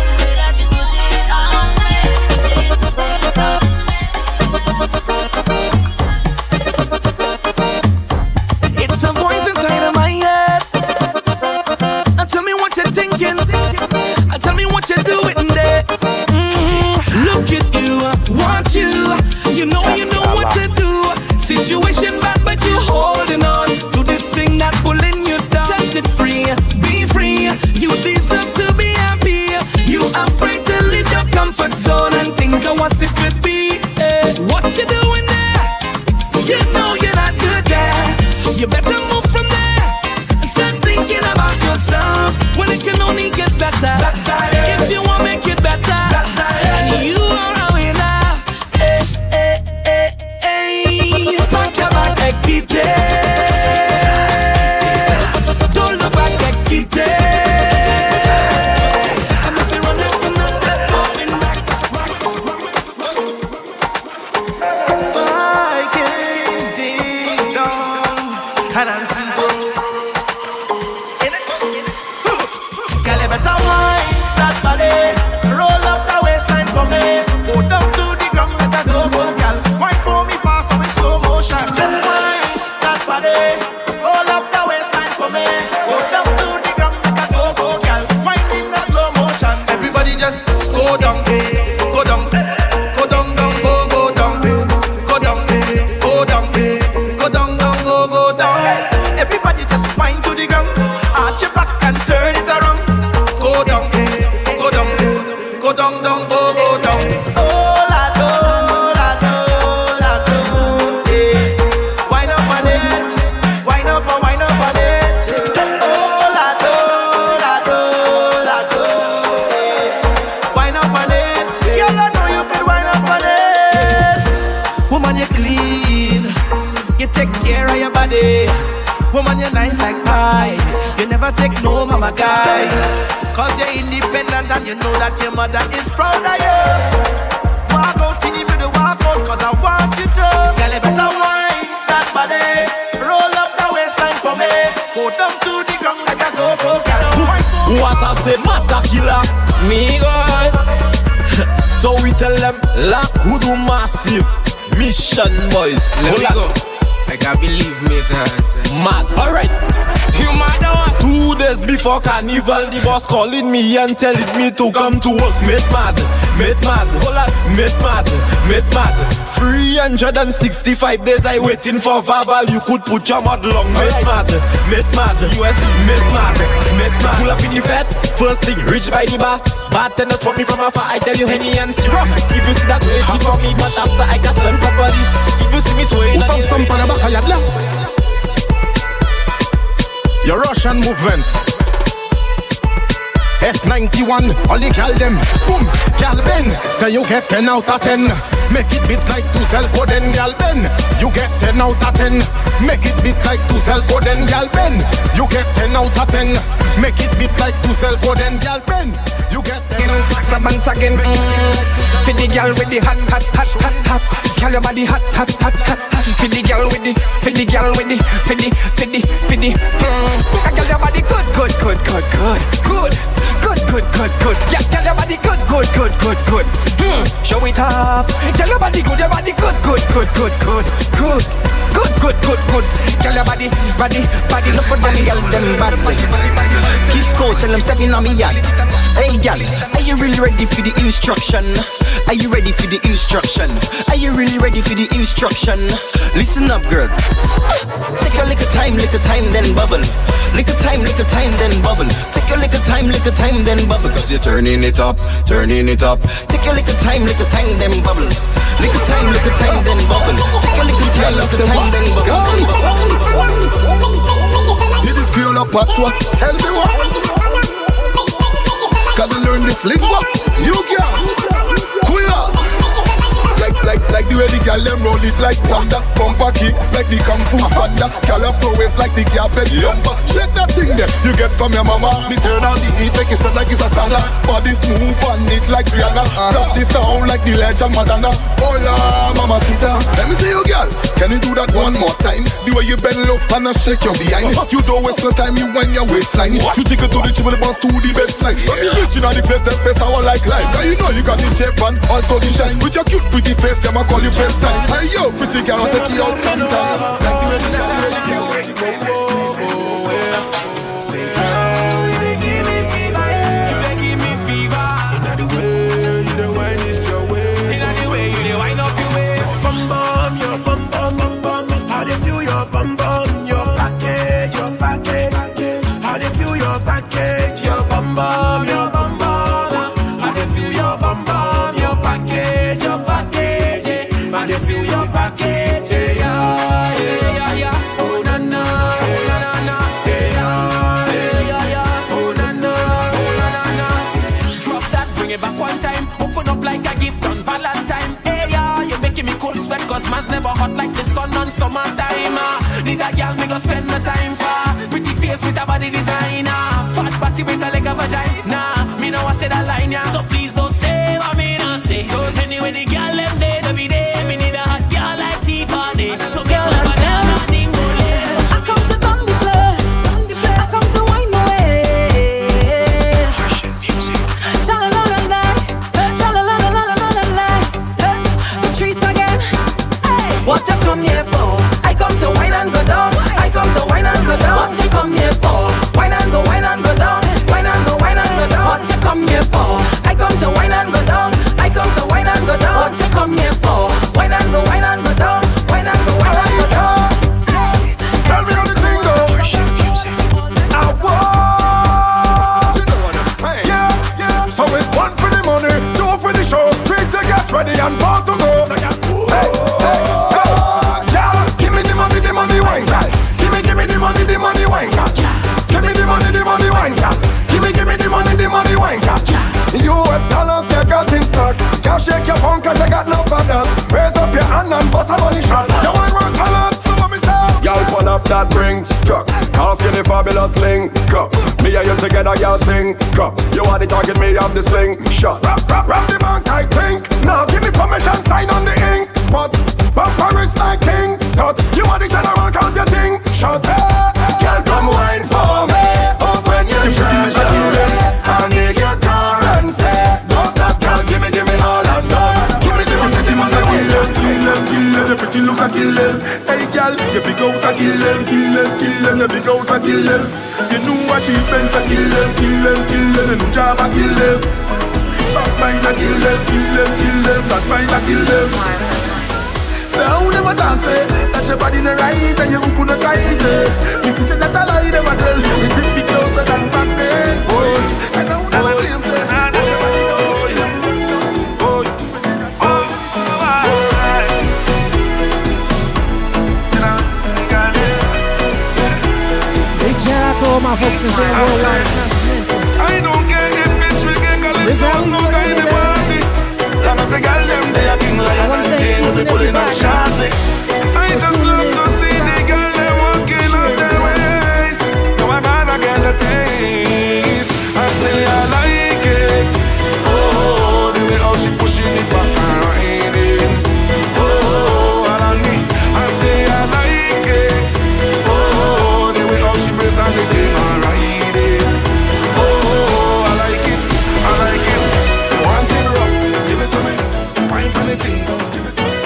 Speaker 3: It's a voice inside of my head. Now tell me what you're thinking. Now tell me what you're doing there. Mm-hmm. Look at you, I want you. You know you know what to do. Situation bad, but you holding on to this thing that pulling you down. Set it free, be free. You deserve to be happy. You are afraid to leave your comfort zone and think of what it could be. Eh, what you doing there? You know you're not good there. You better move from there and start thinking about yourself. When it can only get better. If you want to make it better, and you are a winner. Eh, eh, eh, eh. Pack your bag and keep it. Don't look back and keep it. And if you run next to me, going back. I can't ding dong, and I'm simple. Girl, you better wine, that
Speaker 4: you're nice like pie. You never take no mama guy. Cause you're independent and you know that your mother is proud of you. Walk out in the middle, walk out cause I want you to. Girl, you better wine that body. Roll up the waistline for me. Go down to the ground like a go-go girl.
Speaker 5: Who was a say matter killer?
Speaker 4: Me guys.
Speaker 5: So we tell them La Kudu Massive Mission boys.
Speaker 1: Let me go. I can't believe me that.
Speaker 5: Mad. Alright.
Speaker 1: You mad or?
Speaker 5: Two days before carnival, the boss calling me and telling me to come to work. Made mad, made mad, hold on, made mad, made mad. three hundred sixty-five days I waiting for verbal. You could put your mud long. Made mad, made mad, U S A, made mad, made mad. Pull up in the fat, first thing, reach by the bar. Bartenders for me from afar, I tell you Henny and syrup. If you see that way, keep for me, but after I cast them properly. If you see me swaying,
Speaker 18: who's up some pan back of your block? Your Russian movements. S ninety-one, all the gal them. Boom, gal Ben, say you get ten out of ten. Make it beat like two cell code then gal Ben. You get ten out of ten. Make it beat like two cell code then gal Ben. You get ten out of ten. Make it beat like two cell code then gal Ben. You get ten.
Speaker 6: Some banks again. For the gal with the hot, hot, hot, hot, hot. Gal your body hot, hot, hot, hot. For the gal with the, for the gal with the, for the, for the, for the. I gal your body good, good, good, good, good, good. Good, good, good, good. Yeah, tell your body good, good, good, good, good. Hmm. Show it off. Tell your body good, your body good, good, good, good, good, good. Good, good, good, good. Tell your body, body, body. Look for them, girl, them bad. Kiss code, tell them step in on me yard. Hey, girl, are you really ready for the instruction? Are you ready for the instruction? Are you really ready for the instruction? Listen up, girl. Take a little time, little time, then bubble. Little time, little time, then bubble. Take a little time, little time, then bubble. Cause you're turning it up, turning it up. Take a little time, little time, then bubble. Little time, little time, then bubble. Take a little time, little time, then bubble.
Speaker 18: Did this girl up at what? Tell me what? Cause you learn this lingua. You can. Queer. Like, like, like the way the gal them roll it like thunder. Bumper kick like the Kung Fu Panda. Gal up throw waist like the cabbage jumper. Shake that thing there you get from your mama. Me turn on the heat make it sound like it's a sauna. Body smooth on it like Rihanna. Plus she sound like the legend Madonna. Hola, mamacita. Let me see you, girl. Can you do that one more time? The way you bend low and I shake your behind. You don't waste no time, you wind your waistline. You jiggle to the chip with the boss to the best line. When you reaching on the place, that face I like life. Now you know you got the shape and also the shine. With your cute pretty face, them I call you first time. Hey yo, pretty girl, I'll take you out sometime. Like the way the girl, the way the girl, the way the girl. Say girl, you dey give me fever, you dey give me fever. Inna the way you dey wind is your way. Inna the way you dey wind up your waist. Bum bum, your bum bum bum bum. How they feel your bum bum, your package, your package. How they feel your package, your bum bum, your bum bum. How they feel your bum bum, your package, your package. How they feel your package, yeah, yeah, yeah, yeah. Oh na na, oh na na na, yeah, yeah, yeah. Oh na na, oh na na na. Drop that, bring it back one time. Open up like a gift on Valentine. Hey yeah, you're making me cold sweat 'cause man's never hot like the sun on summertime. Uh, need a girl me go spend my time for. Pretty face with a body designer. Fat body with a leg of vagina. Me know I say that line, yeah. So please don't say what me not say. Anyway, the girl them day to be there. Me need a hot girl like Tiffany. So me want a banana dingole.
Speaker 12: I come to come the place, I come to wine away. Shala la la la, shala la la la la la la. Patrice again. Hey, what you come here for? I come to wine and go down. I come to wine and go down. What you come here for? Wine and go, wine and go down. Wine and go, wine and go down. What you come here for? I come to wine and go down. I come to wine and go down. What you come here for? Wine and go, wine and go down. Wine and go, wine and go down.
Speaker 18: Tell me how the thing goes. I want. You know what I'm saying? Yeah, yeah. So it's one for the money, two for the show, three to get ready and four to go. Hey, hey, hey. Girl, give me the money, the money, wine, girl. Give me, give me the money, the money, wine, girl. Give me the money, the money, wine, girl. Give me, give me the money, the money, wine, girl. U S dollars, you got in stock. Can't shake your phone 'cause you got no for that. Raise up your hand and bust a money shot. You want work a lot, so me say. Y'all pull up
Speaker 9: that brings truck. Asking if fabulous link up. Me and you together, y'all sing up. You are the target, me of the sling shot. Rap, rap, rap the mark, I think. Now give me permission, sign on the ink spot. Paris like King Tut. You are the general cause you think shot. Girl, come wine for me. Open your treasure. I need your currency. Don't stop, girl, give me, give me all I know. Give me, give me, pretty much a killer. Killer, killer, your pretty looks a killer. Hey, girl, your big house a killer. Killer, killer, your big house a killer. You know achievements a killer. Killer, killer, the new job a killer. Back mine a killer. Killer, killer, back mine a killer. So I never dance it. That your body no right and your hook no tight. You see say that a lie never tell. It bring me closer than magnet. Boy, I know never claim say that your body no right. Boy, boy,
Speaker 20: Big shout out to all my folks in the worldwide.
Speaker 5: I don't care if bitch we get calling some so kind of party. Long as the girl them they a king lion and things we pulling up sharply. I just love to see the girl them walking up their waist. No my man I get the taste. I say I like it. Oh, the way how she pushing it back and riding. Oh, all on me. I say I like it. Oh, the way how she press on the thing and ride it. Oh, I like it. I like it. You want it rough? Give it to me. Wine for the thing, just give it to me.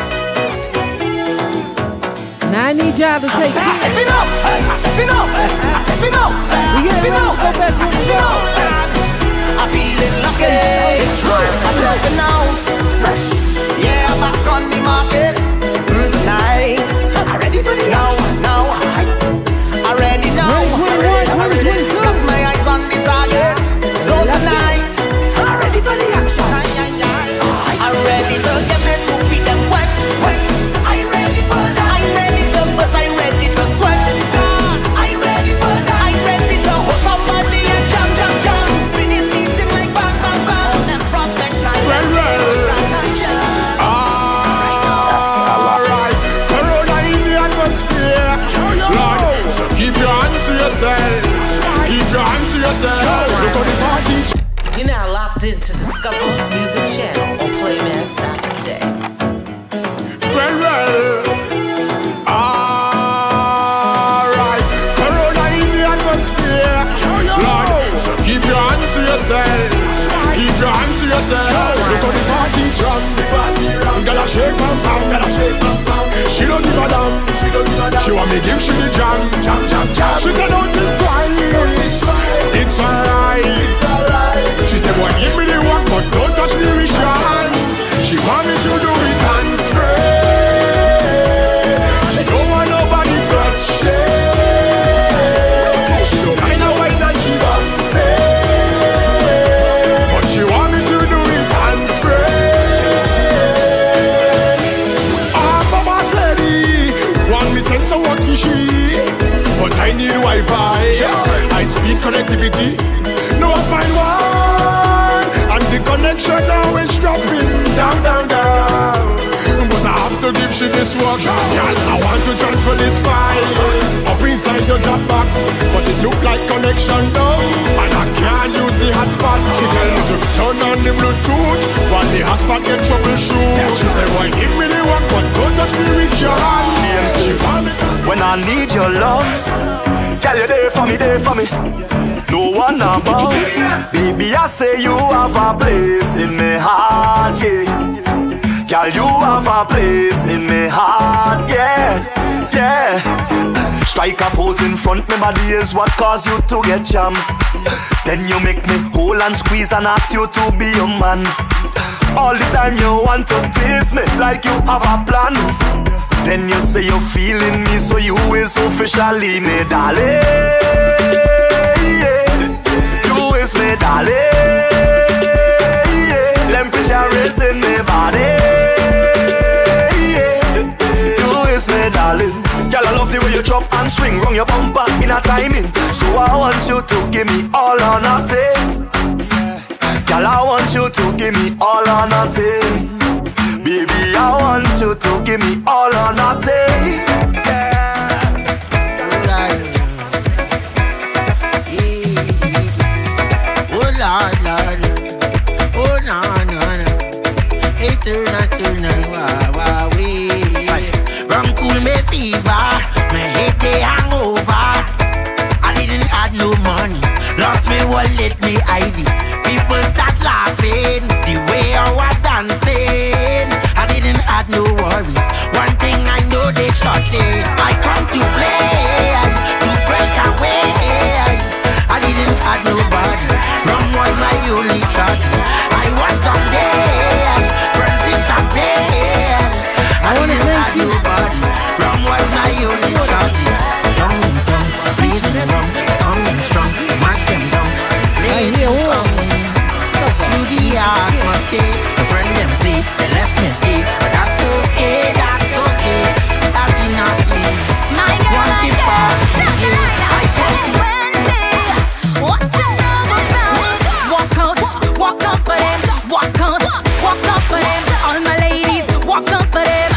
Speaker 20: Now I need y'all to take it.
Speaker 23: Spin out, spin out, spin out,
Speaker 20: We get
Speaker 23: spin out, spin out. I'm feeling lucky. It's right. I'm looking out, fresh. Yeah, I'm back on the market mm, tonight. I'm ready for the now, now. I'm ready now. I'm ready. Got my eyes on the target. So tonight, I'm ready for the action. I'm ready to get me to beat them wet, wet. I'm ready for that. I'm ready to bust. I'm ready to sweat. I'm ready for that. I'm ready to hold somebody and jam, jam, jam. Bring it beating like bang, bang, bang. Them prospects and them neighbors stand and shout.
Speaker 5: Alright, Corona in the atmosphere. Lord, so keep your hands to yourself. Keep your hands to yourself. Look at the passing.
Speaker 10: You're now locked into Discover Music Channel on Playman Stop today.
Speaker 5: Well, well, alright. Corona in the atmosphere. Lord, so keep your hands to yourself. Keep your hands to yourself. Look at the passing drum, the body round. Gotta shake pam pam, gotta shake pam pam. She don't give a damn, she don't give a damn. She want me give she the jam, jam, jam, jam. She said don't think twice, it's alright, it's alright. She said boy give me the work but don't touch me with your hands. She want me to do it hands free. She don't want nobody touch it. She don't mind a wine and she wants it, but she want me to do it hands free. I'm a boss lady, want me send so what is she? But I need Wi-Fi, high speed connectivity. No I find one, and the connection now is dropping down, down, down. But I have to give she this one. Girl, I want to transfer this file up inside your Dropbox, but it look like connection down, and I can't use the hotspot. She tell me to turn on the Bluetooth while the hotspot get troubleshoot. She say, "Why give me the work, but don't touch me with your hands." She want me to.
Speaker 8: When I need your love, girl, you there for me, there for me. No one above. Baby, I say you have a place in my heart, yeah. Girl, you have a place in my heart, yeah, yeah. Strike a pose in front, my body is what caused you to get jammed. Then you make me hold and squeeze and ask you to be your man. All the time you want to tease me like you have a plan. Then you say you're feeling me, so you is officially me darling. You is me darling. Temperature is in me body. You is me darling. Girl, I love the way you drop and swing round your bumper in a timing. So I want you to give me all or nothing. Girl, I want you to give me all or nothing. Baby, I want you to give me all or nothing. Yeah.
Speaker 11: won't let me hide it. People start laughing the way I was dancing. I didn't have no worries. One thing I know they shortly. I come to play, to break away. I didn't have nobody. Rum was my only choice. I was down there, friends disappeared. I didn't have nobody. Rum was my only choice. Young and tongue, blazing rum, coming strong, mash them down, blazing coming. Through the atmosphere, the friend them see, they left me deep. But that's okay, that's okay, that's enough. My girl, once it falls, I come to
Speaker 12: what you know about it? Walk out, walk out for them. Walk out, walk out for them. All my ladies, walk out for them.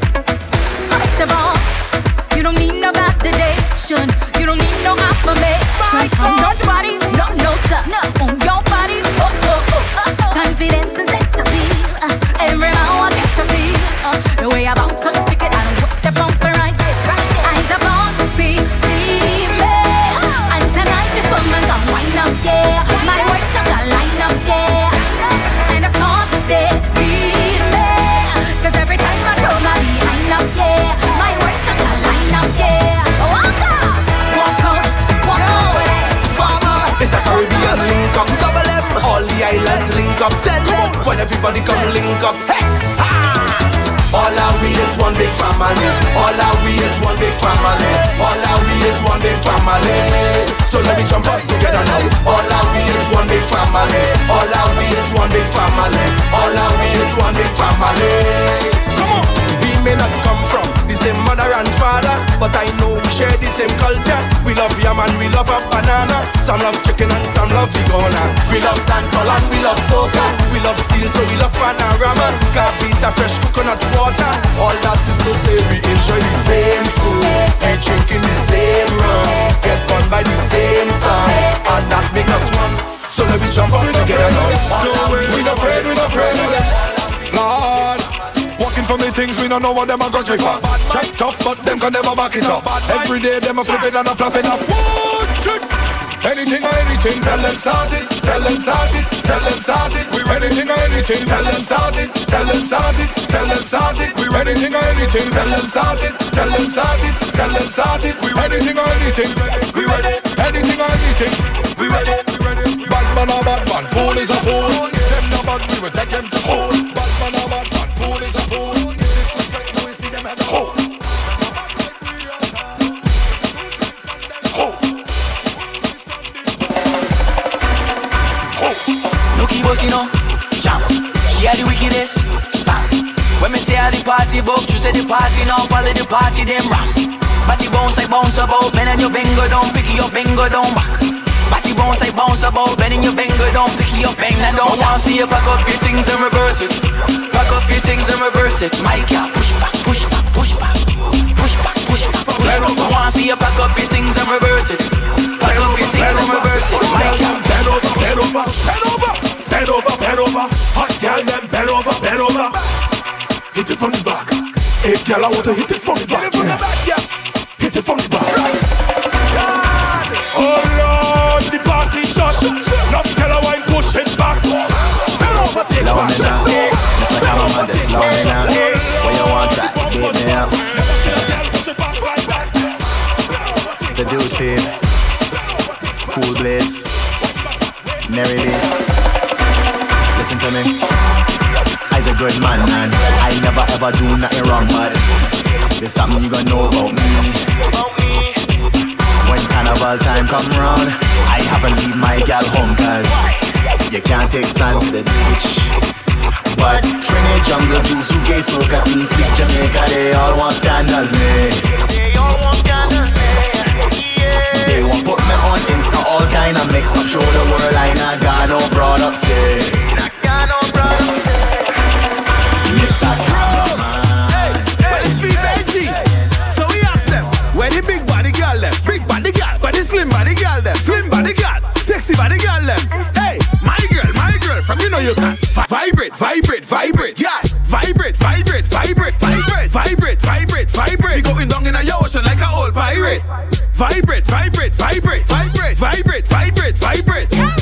Speaker 12: First of all, you don't need no validation. You don't need no affirmation from nobody. No, no, sir. On your body. Oh, oh, oh. Confidence and sex appeal. Uh, every now I get to feel uh, the way I bounce and stick it and whip the bumper right there. Eyes upon me, female. And tonight this woman gon' wind up, yeah. My work does a line up, yeah. And of course they feel me, 'cause every time I throw my behind up, yeah. My work does a line up, yeah. Walk out, walk out, walk out with it, walk out.
Speaker 8: It's a Caribbean link up, double M. All the islands link up, tell them. When everybody come link up, hey, ha! All our we is one big family. All our we is one big family. All our we is one big family. So let me jump up together now. All our we is one big family. All our we is one big family. All our we is one big family. Come on. We may not come from the same mother and father, but I know we share the same culture. We love yam and we love a banana. Some love chicken and some love Vigona. We love dancehall and we love soca. We love steel so we love panorama. Carpita, fresh coconut water. All that is to say we enjoy the same food and drinking the same rum. Get fun by the same song, and that make us one. So let me jump up together now. We not afraid, we not afraid.
Speaker 3: Lord, walking for me things, we don't know what them a got me for. Check tough, but them can never back it up. Every day them a flip it and a flap it up. Anything or anything, tell them start it, tell them start it, tell them start it. We anything or anything, tell them start it, tell them start it, tell them start it. We anything or anything, tell them start it, tell them start it, tell them start it. We anything or anything, we ready, anything or anything, we ready, we ready. Bad man or bad man, fool is a fool. Them no bad, we will take them to school. Bad man or bad man, fool is a fool. Disrespect, we see them at the hole.
Speaker 7: Nookie boss, you know, jam. She had the wickedest stand. When me say at the party book, you say the party now, follow the party, them ram. Body bounce, I bounce about, bend and your bingo down, pick your bingo down back. Body bounce, I bounce about, bend and your bingo down, pick your bang and down. I wanna see you pack up your things and reverse it. Pack up your things and reverse it. My girl, push back, push back, push back, push back, push back, push back. I wanna see you pack up your things and reverse it. Pack up your things and reverse it. My girl,
Speaker 17: bend over, bend over, bend over. Bend over, bend over, hot girl, then bend over, bend over. Hit it from the back. Hey girl, I want to hit it from the back. Hit it from the back, yeah. Hit it from the back. Right. Oh Lord, the party shot. Enough girl, I want push it back. Bend over, take back.
Speaker 16: Mister Cameraman, this long now. What you want to get me up? The dude team, Cool Blaze, Mary Beats. Listen to me, I's a good man, man. I never ever do nothing wrong, but there's something you gonna know about me. When carnival time come round, I have to leave my gal home, cause you can't take sand to the beach. But Trinity, Jungle Juice, U K, Soca, Scene, Sweet Jamaica, they all want scandal me. They all want scandal me. They want put me on Insta, all kind of mix up, show the world I not got no brought up, say. Mister Cameraman.
Speaker 3: Hey, well it's me, Benji. So we ask them, where the big body girl them? Big body girl, but the slim body girl them. Slim body girl, sexy body girl them. Hey, my girl, my girl, from you know you can vibrate, vibrate, vibrate, yeah. Vibrate, vibrate, vibrate, vibrate, vibrate, vibrate, vibrate. We going down in a ocean like a old pirate. Vibrate, vibrate, vibrate, vibrate, vibrate, vibrate, vibrate.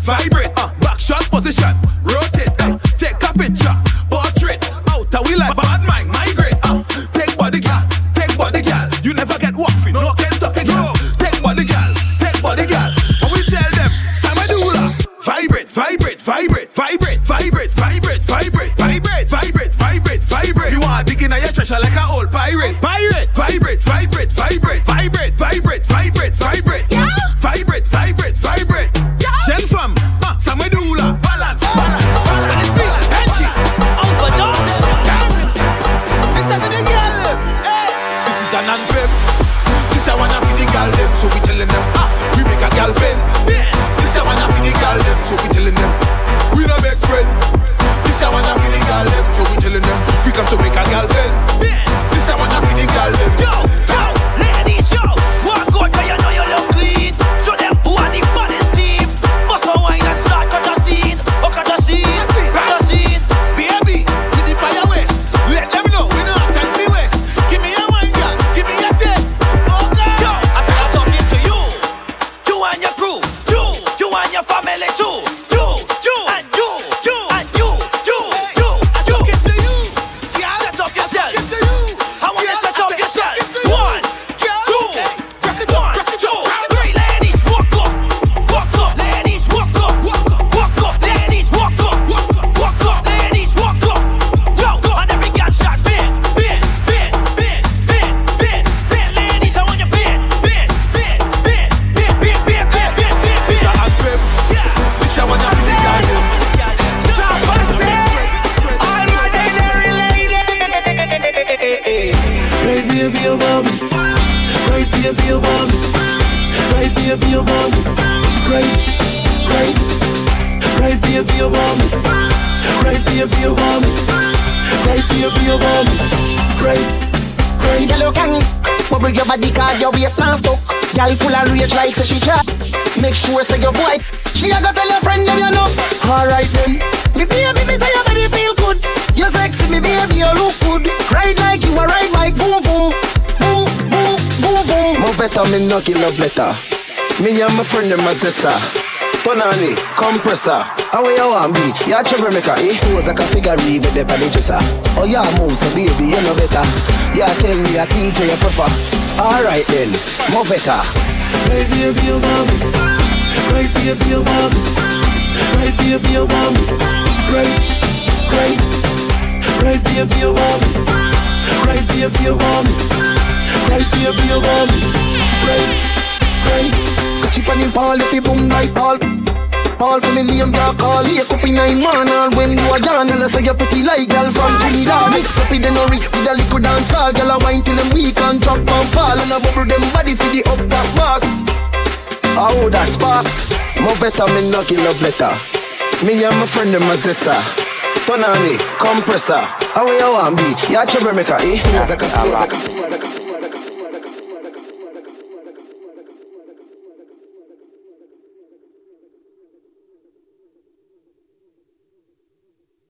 Speaker 17: vibrate, uh, back shot position, rotate, uh, take a picture, portrait, out a wheel like bad mind, migrate, uh, take body girl, take body girl, you never get walk free, no Kentucky girl, take body girl, take body girl, and we tell them, Samadula, vibrate, vibrate, vibrate, vibrate, vibrate, vibrate, vibrate, vibrate, vibrate, vibrate, vibrate, you are digging at your treasure like an old pirate, pirate, vibrate, vibrate, vibrate, vibrate, vibrate, vibrate, vibrate, vibrate, vibrate, vibrate, Jen fam, uh, Samadula, balance, balance, balance, balance, energy, overdose. This is for the girl, hey. This is an anthem. This is one of the girl them, so we telling them, ah, we make a girl bend. This is one of the girl them, so we telling them, we no make friend. This is one of the girl them, so we telling them, we come to make a girl bend. This is one of the girl them.
Speaker 4: Yo, yo, ladies, yo, walk out 'cause you know you look clean. Show them who are the baddest team. Bust a wine and start cut a scene. Oh, cut a scene, cut a scene.
Speaker 17: Baby, with the fire waste, let them know we know how to waste. Give me a wine, girl, give me a taste. Oh God,
Speaker 4: yo, I say I'm talking to you, you and your crew, you, you and your family too, you, you and you, you and you, you, you, you.
Speaker 17: Get to you,
Speaker 4: set up yourself.
Speaker 17: get to you.
Speaker 4: I want you to set up yourself. One, two,
Speaker 17: Rock it up,
Speaker 4: one,
Speaker 17: rock it
Speaker 4: two,
Speaker 17: up.
Speaker 4: three. Ladies, walk up, walk up. Ladies, walk up, walk up, walk up. Ladies, walk up, walk up, walk up. Ladies, walk up. Yo, and every girl shot bend, bend, bend, bend, bend, bend, bend. Ladies, I want you bend, bend, bend, bend, bend, bend, bend, bend, bend, bend.
Speaker 17: This is anthem. This is one of the girl them.
Speaker 7: All my daily ladies. Right baby, you want me. Right baby, you want me. Right baby, you want me. Right, right, right baby, you want me. Right baby, you want me. Right baby, you want me. Right, right.
Speaker 11: Girl, you can bubble your body 'cause your waist and stuck. Girl full of rage like say she trap. Make sure say your boy she a go tell your friend them you know. Alright then, me baby, me say your body feel good. You sexy, me baby, you look good. Ride like you a ride bike, boom boom, boom boom boom boom.
Speaker 16: More better, me no kill love letter. Me and my friend them a sister. Tonani, compressor. Away you want be, you a troublemaker, eh? Pose like a figure with the dresser. Oh yeah, move so baby, you know better. Yeah, tell me a teacher you prefer. Alright then, more better.
Speaker 7: Right baby, you want me. Right baby, you want me. Right baby, you want me. Right, right, right baby, you want me. Right baby, you want me. Right baby, you want me. Right, right.
Speaker 11: Catch it on him Paul if he boom like Paul. Paul for me name you call. Here up in nine man all when you a yarn. I'll say you're pretty like girl from Trinidad. Mix up with the nori with a liquid and salt. Girl a wine till them weak and drop and fall. And a bubble them body for the up top boss.
Speaker 16: Oh, that sparks. More better, me no kill love letter. Me and my friend them a sister. Tonani, compressor. Away you want be, you a troublemaker, eh? Pose like a, pose like a